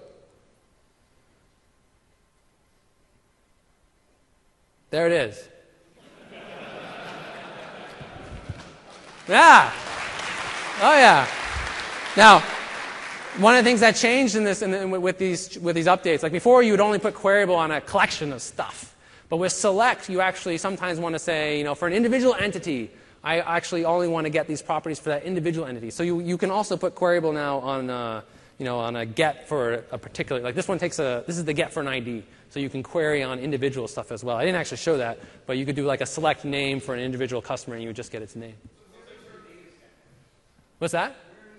There it is. Yeah. Oh yeah. Now, one of the things that changed in this with these updates, like before, you would only put queryable on a collection of stuff. But with select, you actually sometimes want to say, for an individual entity, I actually only want to get these properties for that individual entity. So you can also put queryable now on a get for a particular, like this one this is the get for an ID. So you can query on individual stuff as well. I didn't actually show that, but you could do like a select name for an individual customer, and you would just get its name. What's that?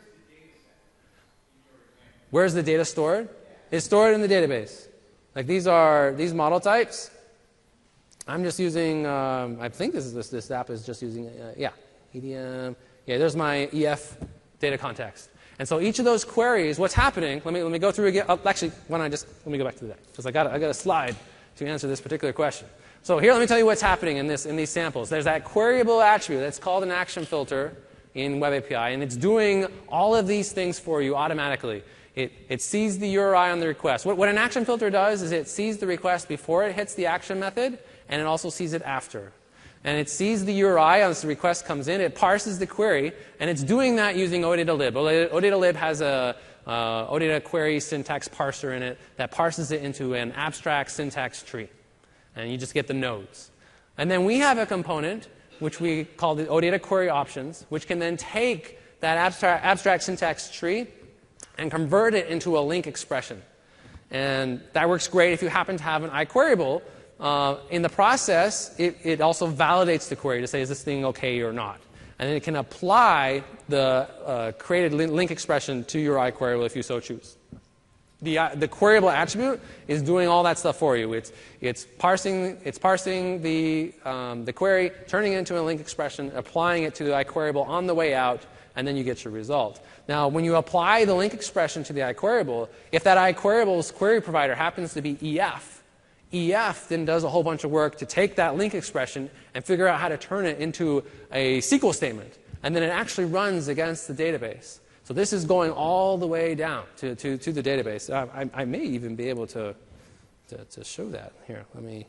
Where's the data stored? It's stored in the database. Like these model types. I'm just using, I think this app is just using, EDM. Yeah, there's my EF data context. And so each of those queries, what's happening, let me go through again. Actually, let me go back to that, because I got a slide to answer this particular question. So here, let me tell you what's happening in these samples. There's that queryable attribute that's called an action filter in Web API, and it's doing all of these things for you automatically. It sees the URI on the request. What an action filter does is it sees the request before it hits the action method, and it also sees it after. And it sees the URI as the request comes in. It parses the query, and it's doing that using ODataLib. ODataLib has a OData query syntax parser in it that parses it into an abstract syntax tree. And you just get the nodes. And then we have a component, which we call the OData query options, which can then take that abstract syntax tree and convert it into a LINQ expression. And that works great if you happen to have an iQueryable. In the process, it also validates the query to say, is this thing okay or not? And then it can apply the created LINQ expression to your iQueryable if you so choose. The queryable attribute is doing all that stuff for you. It's parsing the query, turning it into a LINQ expression, applying it to the iQueryable on the way out, and then you get your result. Now, when you apply the LINQ expression to the iQueryable, if that iQueryable's query provider happens to be EF, EF then does a whole bunch of work to take that LINQ expression and figure out how to turn it into a SQL statement. And then it actually runs against the database. So this is going all the way down to the database. I may even be able to show that. Here, let me...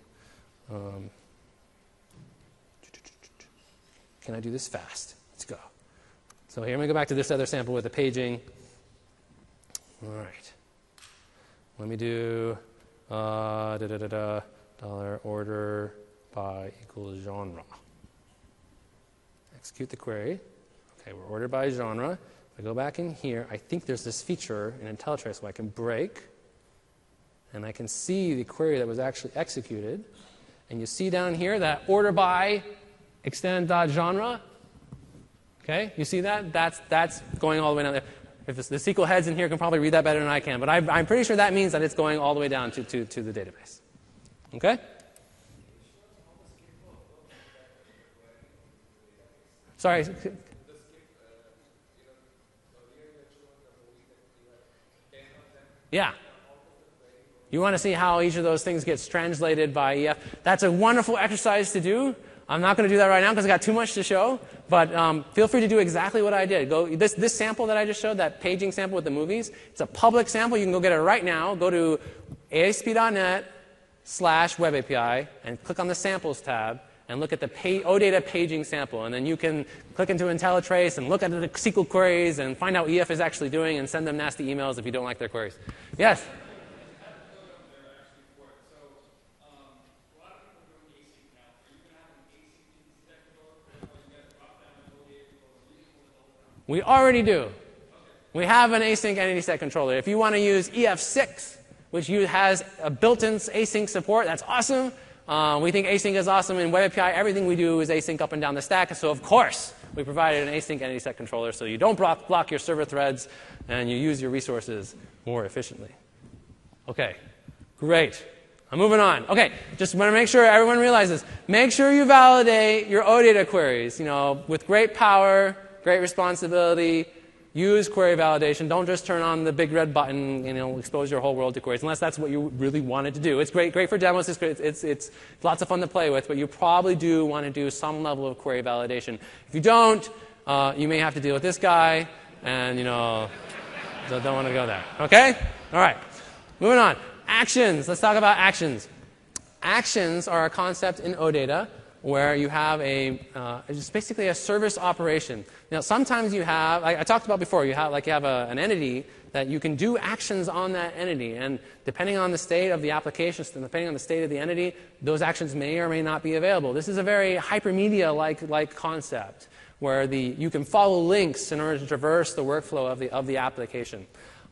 can I do this fast? Let's go. So here, let me go back to this other sample with the paging. All right. Let me do dollar order by equals genre. Execute the query. Okay, we're ordered by genre. If I go back in here, I think there's this feature in IntelliTrace where I can break, and I can see the query that was actually executed. And you see down here that order by extend.genre. Okay, you see that? That's going all the way down there. If the SQL heads in here can probably read that better than I can, but I'm pretty sure that means that it's going all the way down to the database. Okay? Sorry. Yeah. You want to see how each of those things gets translated by EF? That's a wonderful exercise to do. I'm not going to do that right now because I got too much to show. But feel free to do exactly what I did. This sample that I just showed, that paging sample with the movies, it's a public sample. You can go get it right now. Go to ASP.NET/WebAPI and click on the Samples tab and look at the OData paging sample. And then you can click into IntelliTrace and look at the SQL queries and find out what EF is actually doing and send them nasty emails if you don't like their queries. Yes? We already do. We have an async entity set controller. If you want to use EF6, which has a built-in async support, that's awesome. We think async is awesome. In WebAPI, everything we do is async up and down the stack. So, of course, we provided an async entity set controller so you don't block your server threads and you use your resources more efficiently. Okay, great. I'm moving on. Okay, just want to make sure everyone realizes. Make sure you validate your OData queries, with great power, great responsibility. Use query validation. Don't just turn on the big red button, expose your whole world to queries, unless that's what you really wanted to do. It's great for demos. It's lots of fun to play with, but you probably do want to do some level of query validation. If you don't, you may have to deal with this guy, and don't want to go there. Okay? All right. Moving on. Actions. Let's talk about actions. Actions are a concept in OData where you have it's basically a service operation. Now, sometimes you have, I talked about before, you have an entity that you can do actions on that entity, and depending on the state of the application, depending on the state of the entity, those actions may or may not be available. This is a very hypermedia-like concept where you can follow links in order to traverse the workflow of the application.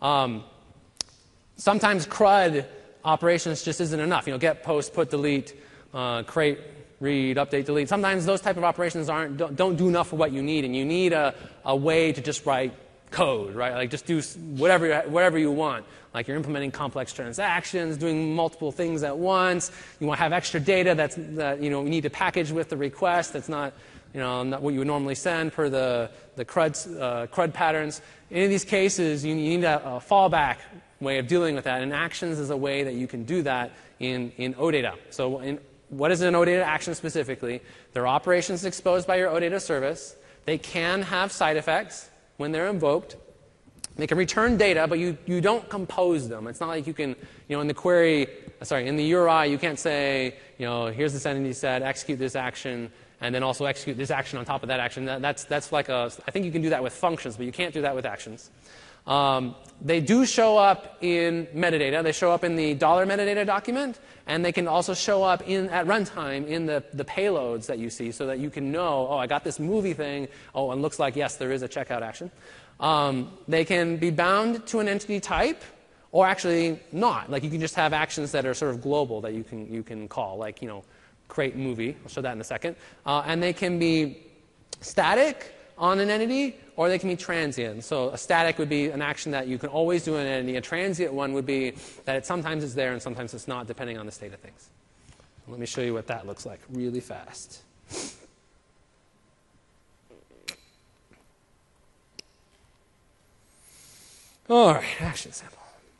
Sometimes CRUD operations just isn't enough. Get, post, put, delete, create, read, update, delete. Sometimes those type of operations don't do enough for what you need, and you need a way to just write code, right? Like just do whatever you want. Like you're implementing complex transactions, doing multiple things at once. You want to have extra data that you need to package with the request. That's not not what you would normally send per the CRUD patterns. In any of these cases, you need a fallback way of dealing with that, and actions is a way that you can do that in OData. So what is an OData action specifically? They're operations exposed by your OData service. They can have side effects when they're invoked. They can return data, but you don't compose them. It's not like you can, in the query, in the URI, you can't say, here's this entity set, execute this action, and then also execute this action on top of that action. That's like I think you can do that with functions, but you can't do that with actions. They do show up in metadata. They show up in the $metadata document, and they can also show up at runtime in the payloads that you see, so that you can know, oh, I got this movie thing. Oh, and looks like, yes, there is a checkout action. They can be bound to an entity type, or actually not. Like, you can just have actions that are sort of global that you can call, like, create movie. I'll show that in a second. And they can be static on an entity, or they can be transient. So a static would be an action that you can always do in an entity. A transient one would be that sometimes it's there and sometimes it's not, depending on the state of things. Let me show you what that looks like really fast. All right, action sample.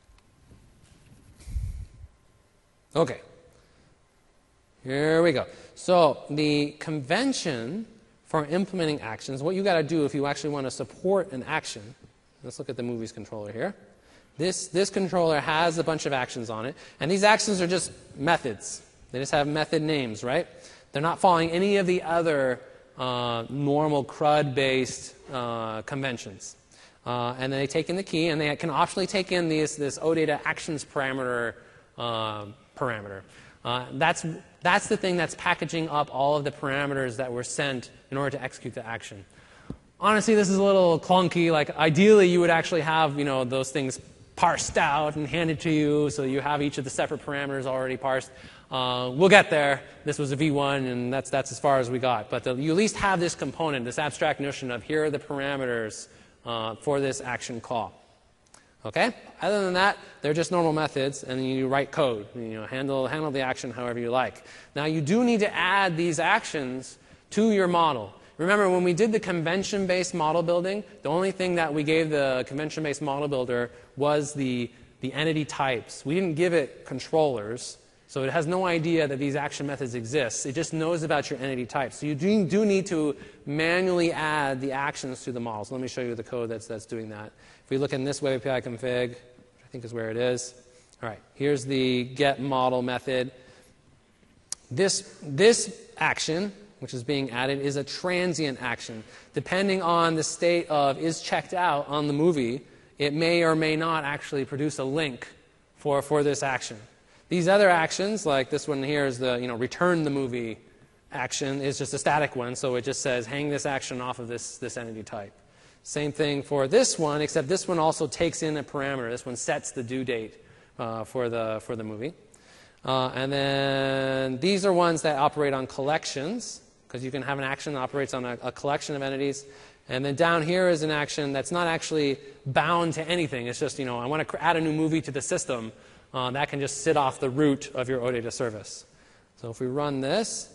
Okay. Here we go. So the convention for implementing actions, what you got to do if you actually want to support an action. Let's look at the movies controller here. This controller has a bunch of actions on it, and these actions are just methods. They just have method names, right? They're not following any of the other normal CRUD-based conventions. And then they take in the key, and they can optionally take in this OData actions parameter. That's the thing that's packaging up all of the parameters that were sent in order to execute the action. Honestly, this is a little clunky. Like, ideally, you would actually have those things parsed out and handed to you, so you have each of the separate parameters already parsed. We'll get there. This was a V1, and that's as far as we got. But you at least have this component, this abstract notion of here are the parameters for this action call. Okay? Other than that, they're just normal methods, and you write code. Handle the action however you like. Now, you do need to add these actions to your model. Remember, when we did the convention-based model building, the only thing that we gave the convention-based model builder was the entity types. We didn't give it controllers, so it has no idea that these action methods exist. It just knows about your entity types. So you do need to manually add the actions to the model. So let me show you the code that's doing that. If we look in this Web API config, which I think is where it is. All right, here's the get model method. This action, which is being added, is a transient action. Depending on the state of is checked out on the movie, it may or may not actually produce a link for this action. These other actions, like this one here is the return the movie action, is just a static one, so it just says hang this action off of this entity type. Same thing for this one, except this one also takes in a parameter. This one sets the due date for the movie. And then these are ones that operate on collections, because you can have an action that operates on a collection of entities. And then down here is an action that's not actually bound to anything. It's just, I want to add a new movie to the system. That can just sit off the root of your OData service. So if we run this,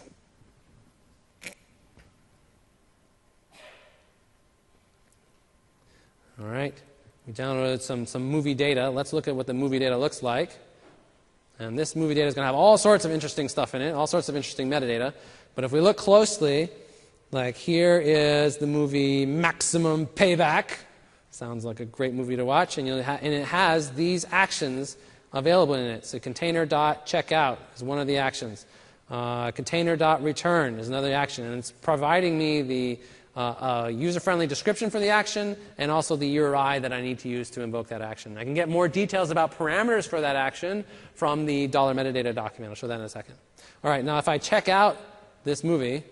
all right, we downloaded some movie data. Let's look at what the movie data looks like. And this movie data is going to have all sorts of interesting stuff in it, all sorts of interesting metadata. But if we look closely, like here is the movie Maximum Payback. Sounds like a great movie to watch. And it has these actions available in it. So container.checkout is one of the actions. Container.return is another action. And it's providing me the user-friendly description for the action and also the URI that I need to use to invoke that action. I can get more details about parameters for that action from the $metadata document. I'll show that in a second. All right, now if I check out this movie,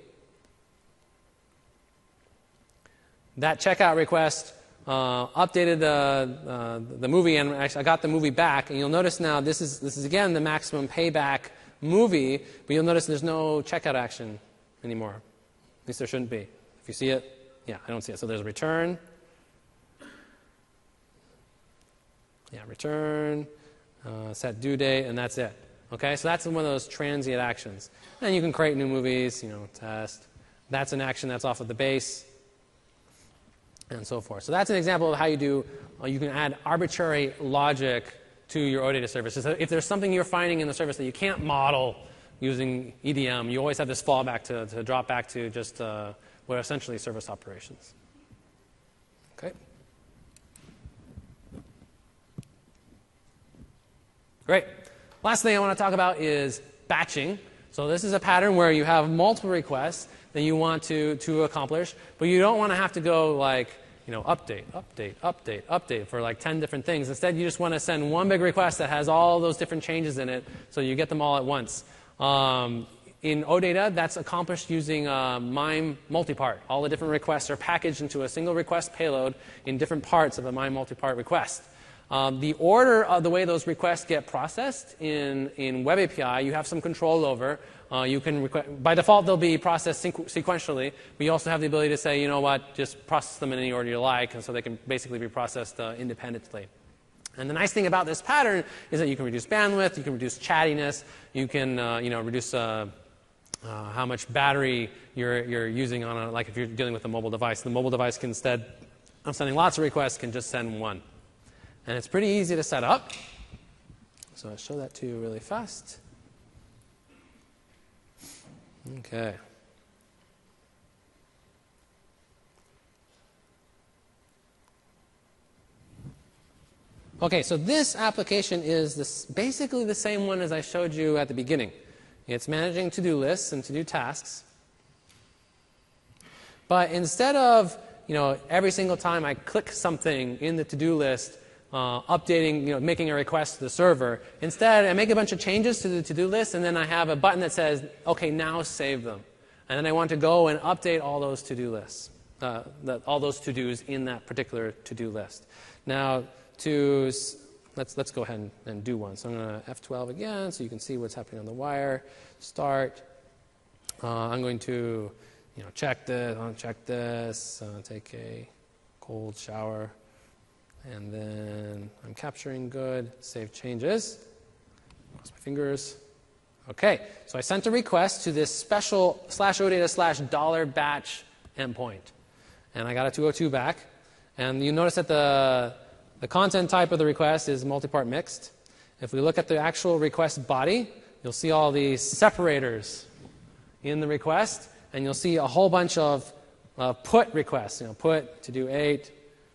that checkout request updated the movie, and I got the movie back. And you'll notice now this is again the Maximum Payback movie, but you'll notice there's no checkout action anymore. At least there shouldn't be. If you see it, yeah, I don't see it. So there's a return. Yeah, return, set due date, and that's it. Okay, so that's one of those transient actions. And you can create new movies, test. That's an action that's off of the base, and so forth. So that's an example of how you can add arbitrary logic to your OData service. So if there's something you're finding in the service that you can't model using EDM, you always have this fallback to drop back to just what are essentially service operations. Okay. Great. Last thing I want to talk about is batching. So this is a pattern where you have multiple requests that you want to accomplish, but you don't want to have to go like update, update, update, update for like 10 different things. Instead, you just want to send one big request that has all those different changes in it so you get them all at once. In OData, that's accomplished using MIME multipart. All the different requests are packaged into a single request payload in different parts of a MIME multipart request. The order of the way those requests get processed in Web API, you have some control over. You can by default, they'll be processed sequentially, but you also have the ability to say, you know what, just process them in any order you like, and so they can basically be processed independently. And the nice thing about this pattern is that you can reduce bandwidth, you can reduce chattiness, you can reduce how much battery you're using on like if you're dealing with a mobile device. The mobile device can, instead of sending lots of requests, can just send one. And it's pretty easy to set up. So I'll show that to you really fast. Okay. Okay, so this application is basically the same one as I showed you at the beginning. It's managing to-do lists and to-do tasks. But instead of every single time I click something in the to-do list, updating, making a request to the server, instead I make a bunch of changes to the to-do list, and then I have a button that says, okay, now save them. And then I want to go and update all those to-do lists, all those to-dos in that particular to-do list. Now, let's go ahead and do one. So I'm going to F12 again so you can see what's happening on the wire. Start. I'm going to check this, uncheck this, take a cold shower, and then I'm capturing good, save changes. Cross my fingers. Okay, so I sent a request to this special /OData $batch endpoint, and I got a 202 back. And you notice that the content type of the request is multipart mixed. If we look at the actual request body, you'll see all these separators in the request, and you'll see a whole bunch of put requests. Put to do 8.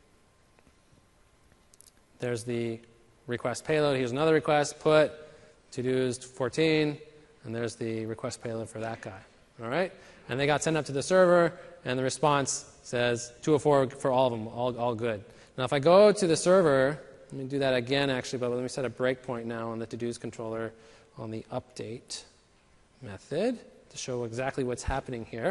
There's the request payload. Here's another request. Put to do's 14, and there's the request payload for that guy. All right, and they got sent up to the server, and the response says 204 for all of them, all good. Now, if I go to the server, let me do that again, actually, but let me set a breakpoint now on the to-dos controller on the update method to show exactly what's happening here.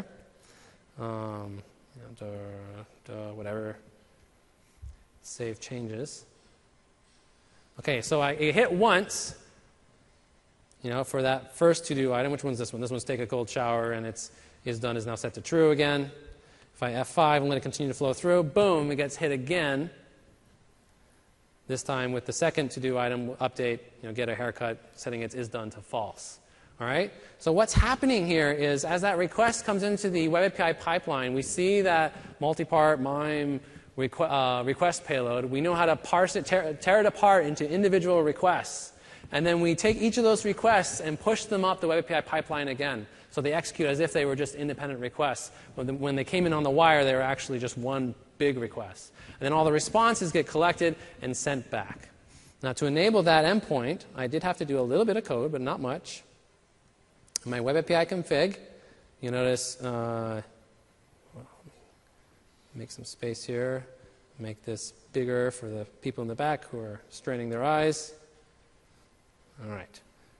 Whatever. Save changes. Okay, so I hit once, for that first to-do item. Which one's this one? This one's take a cold shower, and is done is now set to true again. If I F5, I'm going to continue to flow through. Boom, it gets hit again. This time with the second to-do item update, get a haircut, setting its is done to false. All right? So what's happening here is as that request comes into the Web API pipeline, we see that multipart MIME request payload. We know how to parse it, tear it apart into individual requests. And then we take each of those requests and push them up the Web API pipeline again. So they execute as if they were just independent requests. When they came in on the wire, they were actually just one big request. And then all the responses get collected and sent back. Now, to enable that endpoint, I did have to do a little bit of code, but not much. In my Web API config, you notice, make some space here, make this bigger for the people in the back who are straining their eyes. All right.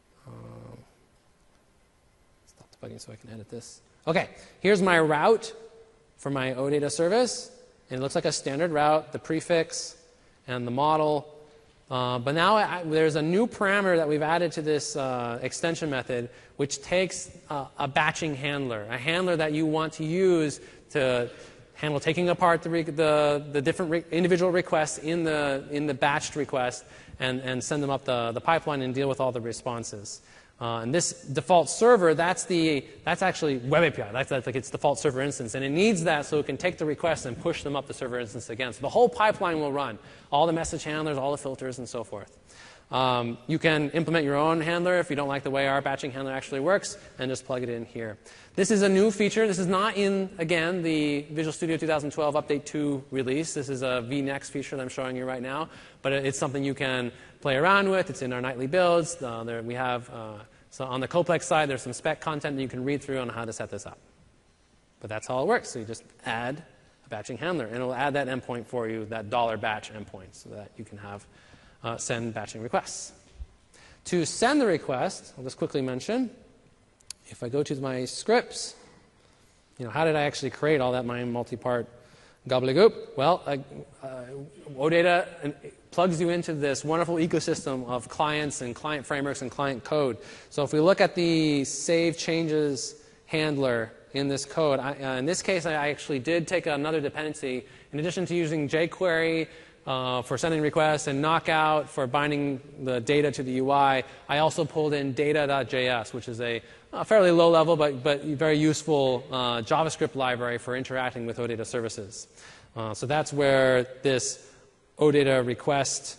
Stop debugging so I can edit this. Okay, here's my route for my OData service. And it looks like a standard route, the prefix and the model. But now there's a new parameter that we've added to this extension method, which takes a batching handler, a handler that you want to use to handle taking apart the different individual requests in the batched request and send them up the pipeline and deal with all the responses. And this default server, that's actually Web API. That's like its default server instance. And it needs that so it can take the requests and push them up the server instance again. So the whole pipeline will run. All the message handlers, all the filters, and so forth. You can implement your own handler if you don't like the way our batching handler actually works, and just plug it in here. This is a new feature. This is not in, again, the Visual Studio 2012 Update 2 release. This is a vNext feature that I'm showing you right now. But it's something you can play around with. It's in our nightly builds. We have, so on the Coplex side, there's some spec content that you can read through on how to set this up. But that's how it works. So you just add batching handler, and it will add that endpoint for you, that $batch endpoint, so that you can have send batching requests. To send the request, I'll just quickly mention, if I go to my scripts, how did I actually create all that my multi-part gobbledygook? Well, OData plugs you into this wonderful ecosystem of clients and client frameworks and client code. So if we look at the save changes handler in this code, in this case, I actually did take another dependency. In addition to using jQuery for sending requests and Knockout for binding the data to the UI, I also pulled in data.js, which is a fairly low-level but very useful JavaScript library for interacting with OData services. So that's where this OData request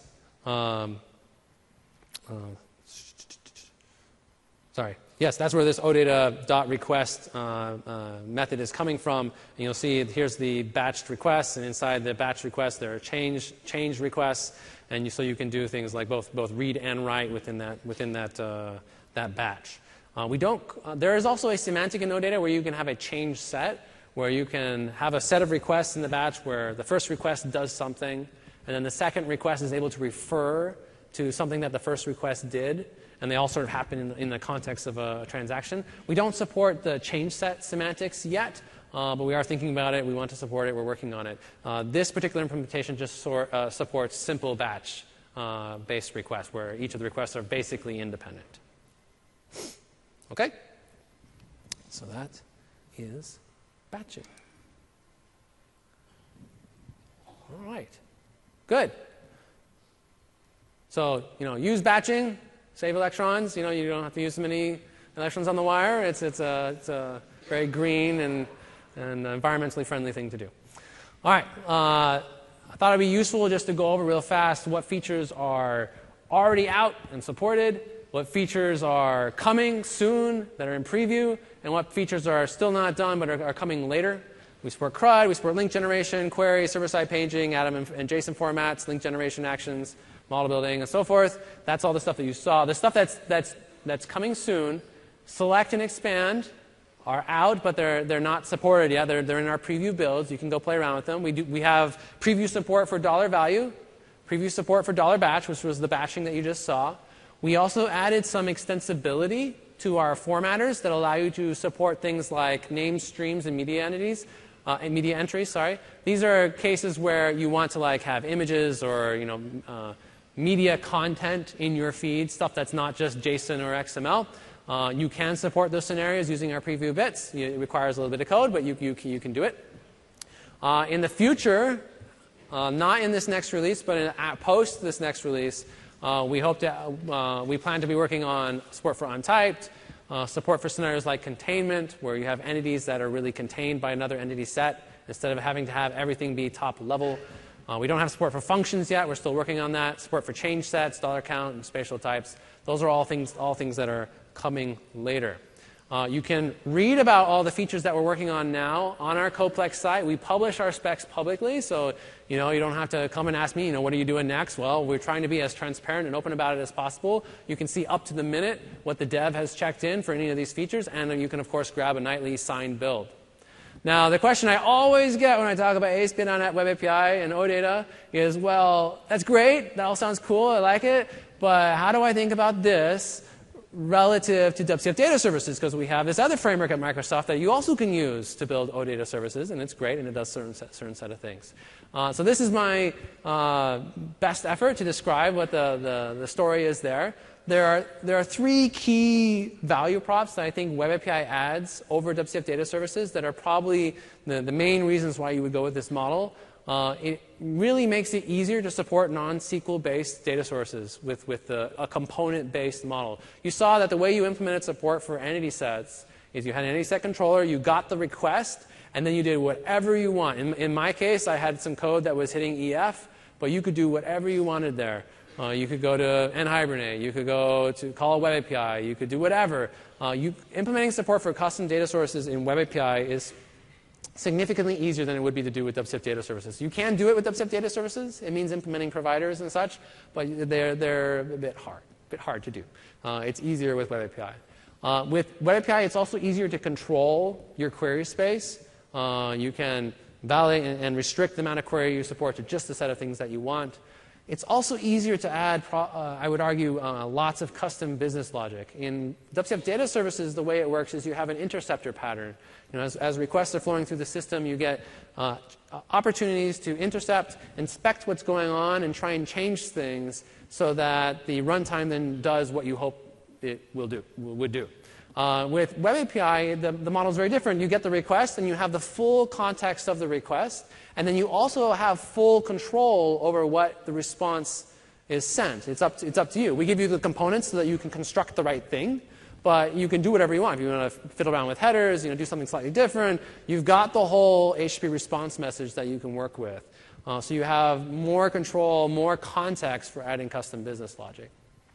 that's where this OData.request method is coming from. And you'll see here's the batched requests, and inside the batch requests there are change requests, and so you can do things like both read and write within that batch. There is also a semantic in OData where you can have a change set, where you can have a set of requests in the batch where the first request does something, and then the second request is able to refer to something that the first request did, and they all sort of happen in the context of a transaction. We don't support the change set semantics yet, but we are thinking about it. We want to support it. We're working on it. This particular implementation just supports simple batch-based requests, where each of the requests are basically independent. Okay? So that is batching. All right. Good. So, use batching, save electrons. You don't have to use so many electrons on the wire. It's a very green and environmentally friendly thing to do. All right. I thought it'd be useful just to go over real fast what features are already out and supported, what features are coming soon that are in preview, and what features are still not done but are coming later. We support CRUD, we support link generation, query, server-side paging, Atom and JSON formats, link generation actions, model building, and so forth. That's all the stuff that you saw. The stuff that's coming soon, select and expand, are out, but they're not supported yet. They're in our preview builds. You can go play around with them. We have preview support for $value, preview support for $batch, which was the batching that you just saw. We also added some extensibility to our formatters that allow you to support things like name streams and media entities. Media entries, sorry. These are cases where you want to have images or media content in your feed, stuff that's not just JSON or XML. You can support those scenarios using our preview bits. It requires a little bit of code, but you can do it. In the future, not in this next release, but post this next release, we plan to be working on support for untyped, support for scenarios like containment, where you have entities that are really contained by another entity set instead of having to have everything be top level. We don't have support for functions yet. We're still working on that. Support for change sets, $count, and spatial types. Those are all things that are coming later. You can read about all the features that we're working on now on our Coplex site. We publish our specs publicly, so you don't have to come and ask me, what are you doing next? Well, we're trying to be as transparent and open about it as possible. You can see up to the minute what the dev has checked in for any of these features, and you can, of course, grab a nightly signed build. Now, the question I always get when I talk about ASP.NET Web API and OData is, well, that's great. That all sounds cool. I like it. But how do I think about this relative to WCF data services? Because we have this other framework at Microsoft that you also can use to build OData services, and it's great, and it does certain set of things. So this is my best effort to describe what the story is there. There are three key value props that I think Web API adds over WCF data services that are probably the main reasons why you would go with this model. It really makes it easier to support non-SQL-based data sources with a component-based model. You saw that the way you implemented support for entity sets is you had an entity set controller, you got the request, and then you did whatever you want. In my case, I had some code that was hitting EF, but you could do whatever you wanted there. You could go to nhibernate. You could go to call a Web API. You could do whatever. Implementing support for custom data sources in Web API is significantly easier than it would be to do with WCF data services. You can do it with WCF data services. It means implementing providers and such, but they're a bit hard to do. It's easier with Web API. With Web API, it's also easier to control your query space. You can validate and restrict the amount of query you support to just the set of things that you want. It's also easier to add, I would argue, lots of custom business logic. In WCF data services, the way it works is you have an interceptor pattern. As requests are flowing through the system, you get opportunities to intercept, inspect what's going on, and try and change things so that the runtime then does what you hope it would do. With Web API, the model is very different. You get the request, and you have the full context of the request, and then you also have full control over what the response is sent. It's up to you. We give you the components so that you can construct the right thing, but you can do whatever you want. If you want to fiddle around with headers, do something slightly different, you've got the whole HTTP response message that you can work with. So you have more control, more context for adding custom business logic.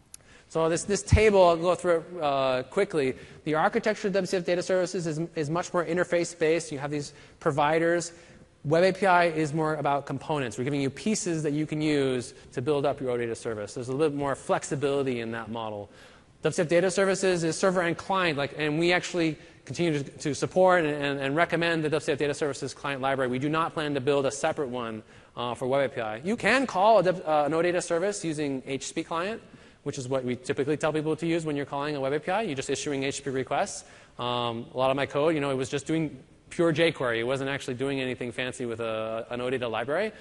So this table, I'll go through it quickly. The architecture of WCF data services is much more interface-based. You have these providers. Web API is more about components. We're giving you pieces that you can use to build up your OData service. There's a little more flexibility in that model. WCF data services is server and client, and we actually continue to support and recommend the WCF data services client library. We do not plan to build a separate one for Web API. You can call an OData service using HTTP client, which is what we typically tell people to use when you're calling a Web API. You're just issuing HTTP requests. A lot of my code, it was just doing pure jQuery. It wasn't actually doing anything fancy with an OData library.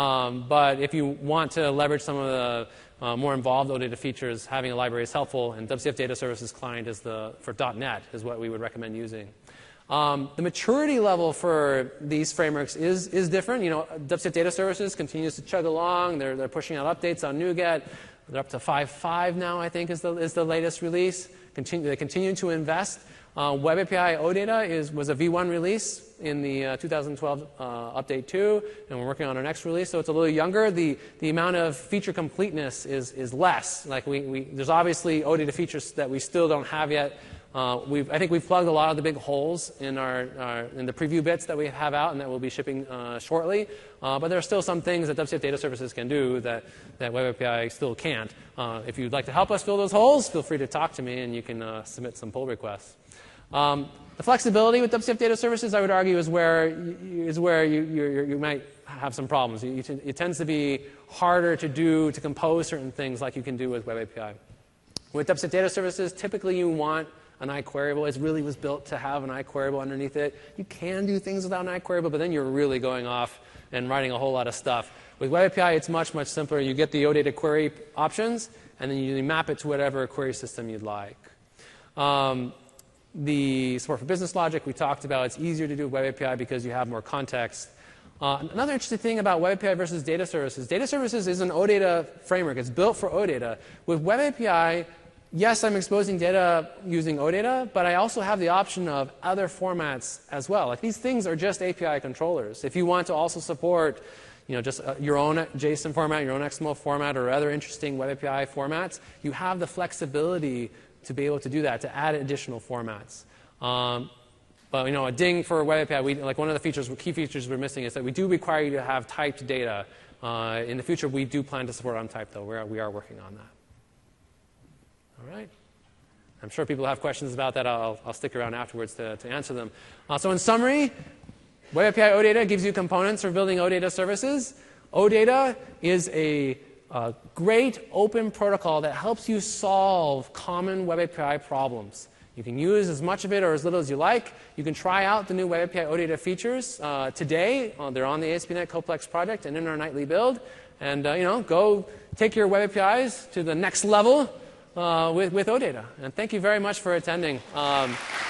But if you want to leverage some of the more involved OData features, having a library is helpful. And WCF Data Services Client for .NET is what we would recommend using. The maturity level for these frameworks is different. WCF Data Services continues to chug along. They're pushing out updates on NuGet. They're up to 5.5 now, I think, is the latest release. They continue to invest. Web API OData was a V1 release in the 2012 update 2, and we're working on our next release, so it's a little younger. The amount of feature completeness is less. Like there's obviously OData features that we still don't have yet. I think we've plugged a lot of the big holes in in the preview bits that we have out and that we'll be shipping shortly. But there are still some things that WCF Data Services can do that Web API still can't. If you'd like to help us fill those holes, feel free to talk to me and you can submit some pull requests. The flexibility with WCF Data Services, I would argue, is where you might have some problems. It tends to be harder to compose certain things like you can do with Web API. With WCF Data Services, typically you want an iQueryable. It really was built to have an iQueryable underneath it. You can do things without an iQueryable, but then you're really going off and writing a whole lot of stuff. With Web API, it's much, much simpler. You get the OData query options, and then you map it to whatever query system you'd like. The support for business logic we talked about. It's easier to do with Web API because you have more context. Another interesting thing about Web API versus data services is an OData framework. It's built for OData. With Web API, yes, I'm exposing data using OData, but I also have the option of other formats as well. Like these things are just API controllers. If you want to also support just your own JSON format, your own XML format, or other interesting Web API formats, you have the flexibility to be able to do that, to add additional formats. But a ding for Web API, one of the key features we're missing is that we do require you to have typed data. In the future, we do plan to support untyped, though. We are working on that. All right. I'm sure people have questions about that. I'll stick around afterwards to answer them. So in summary, Web API OData gives you components for building OData services. OData is a great open protocol that helps you solve common Web API problems. You can use as much of it or as little as you like. You can try out the new Web API OData features today. They're on the ASP.NET Coplex project and in our nightly build. And go take your Web APIs to the next level with OData. And thank you very much for attending.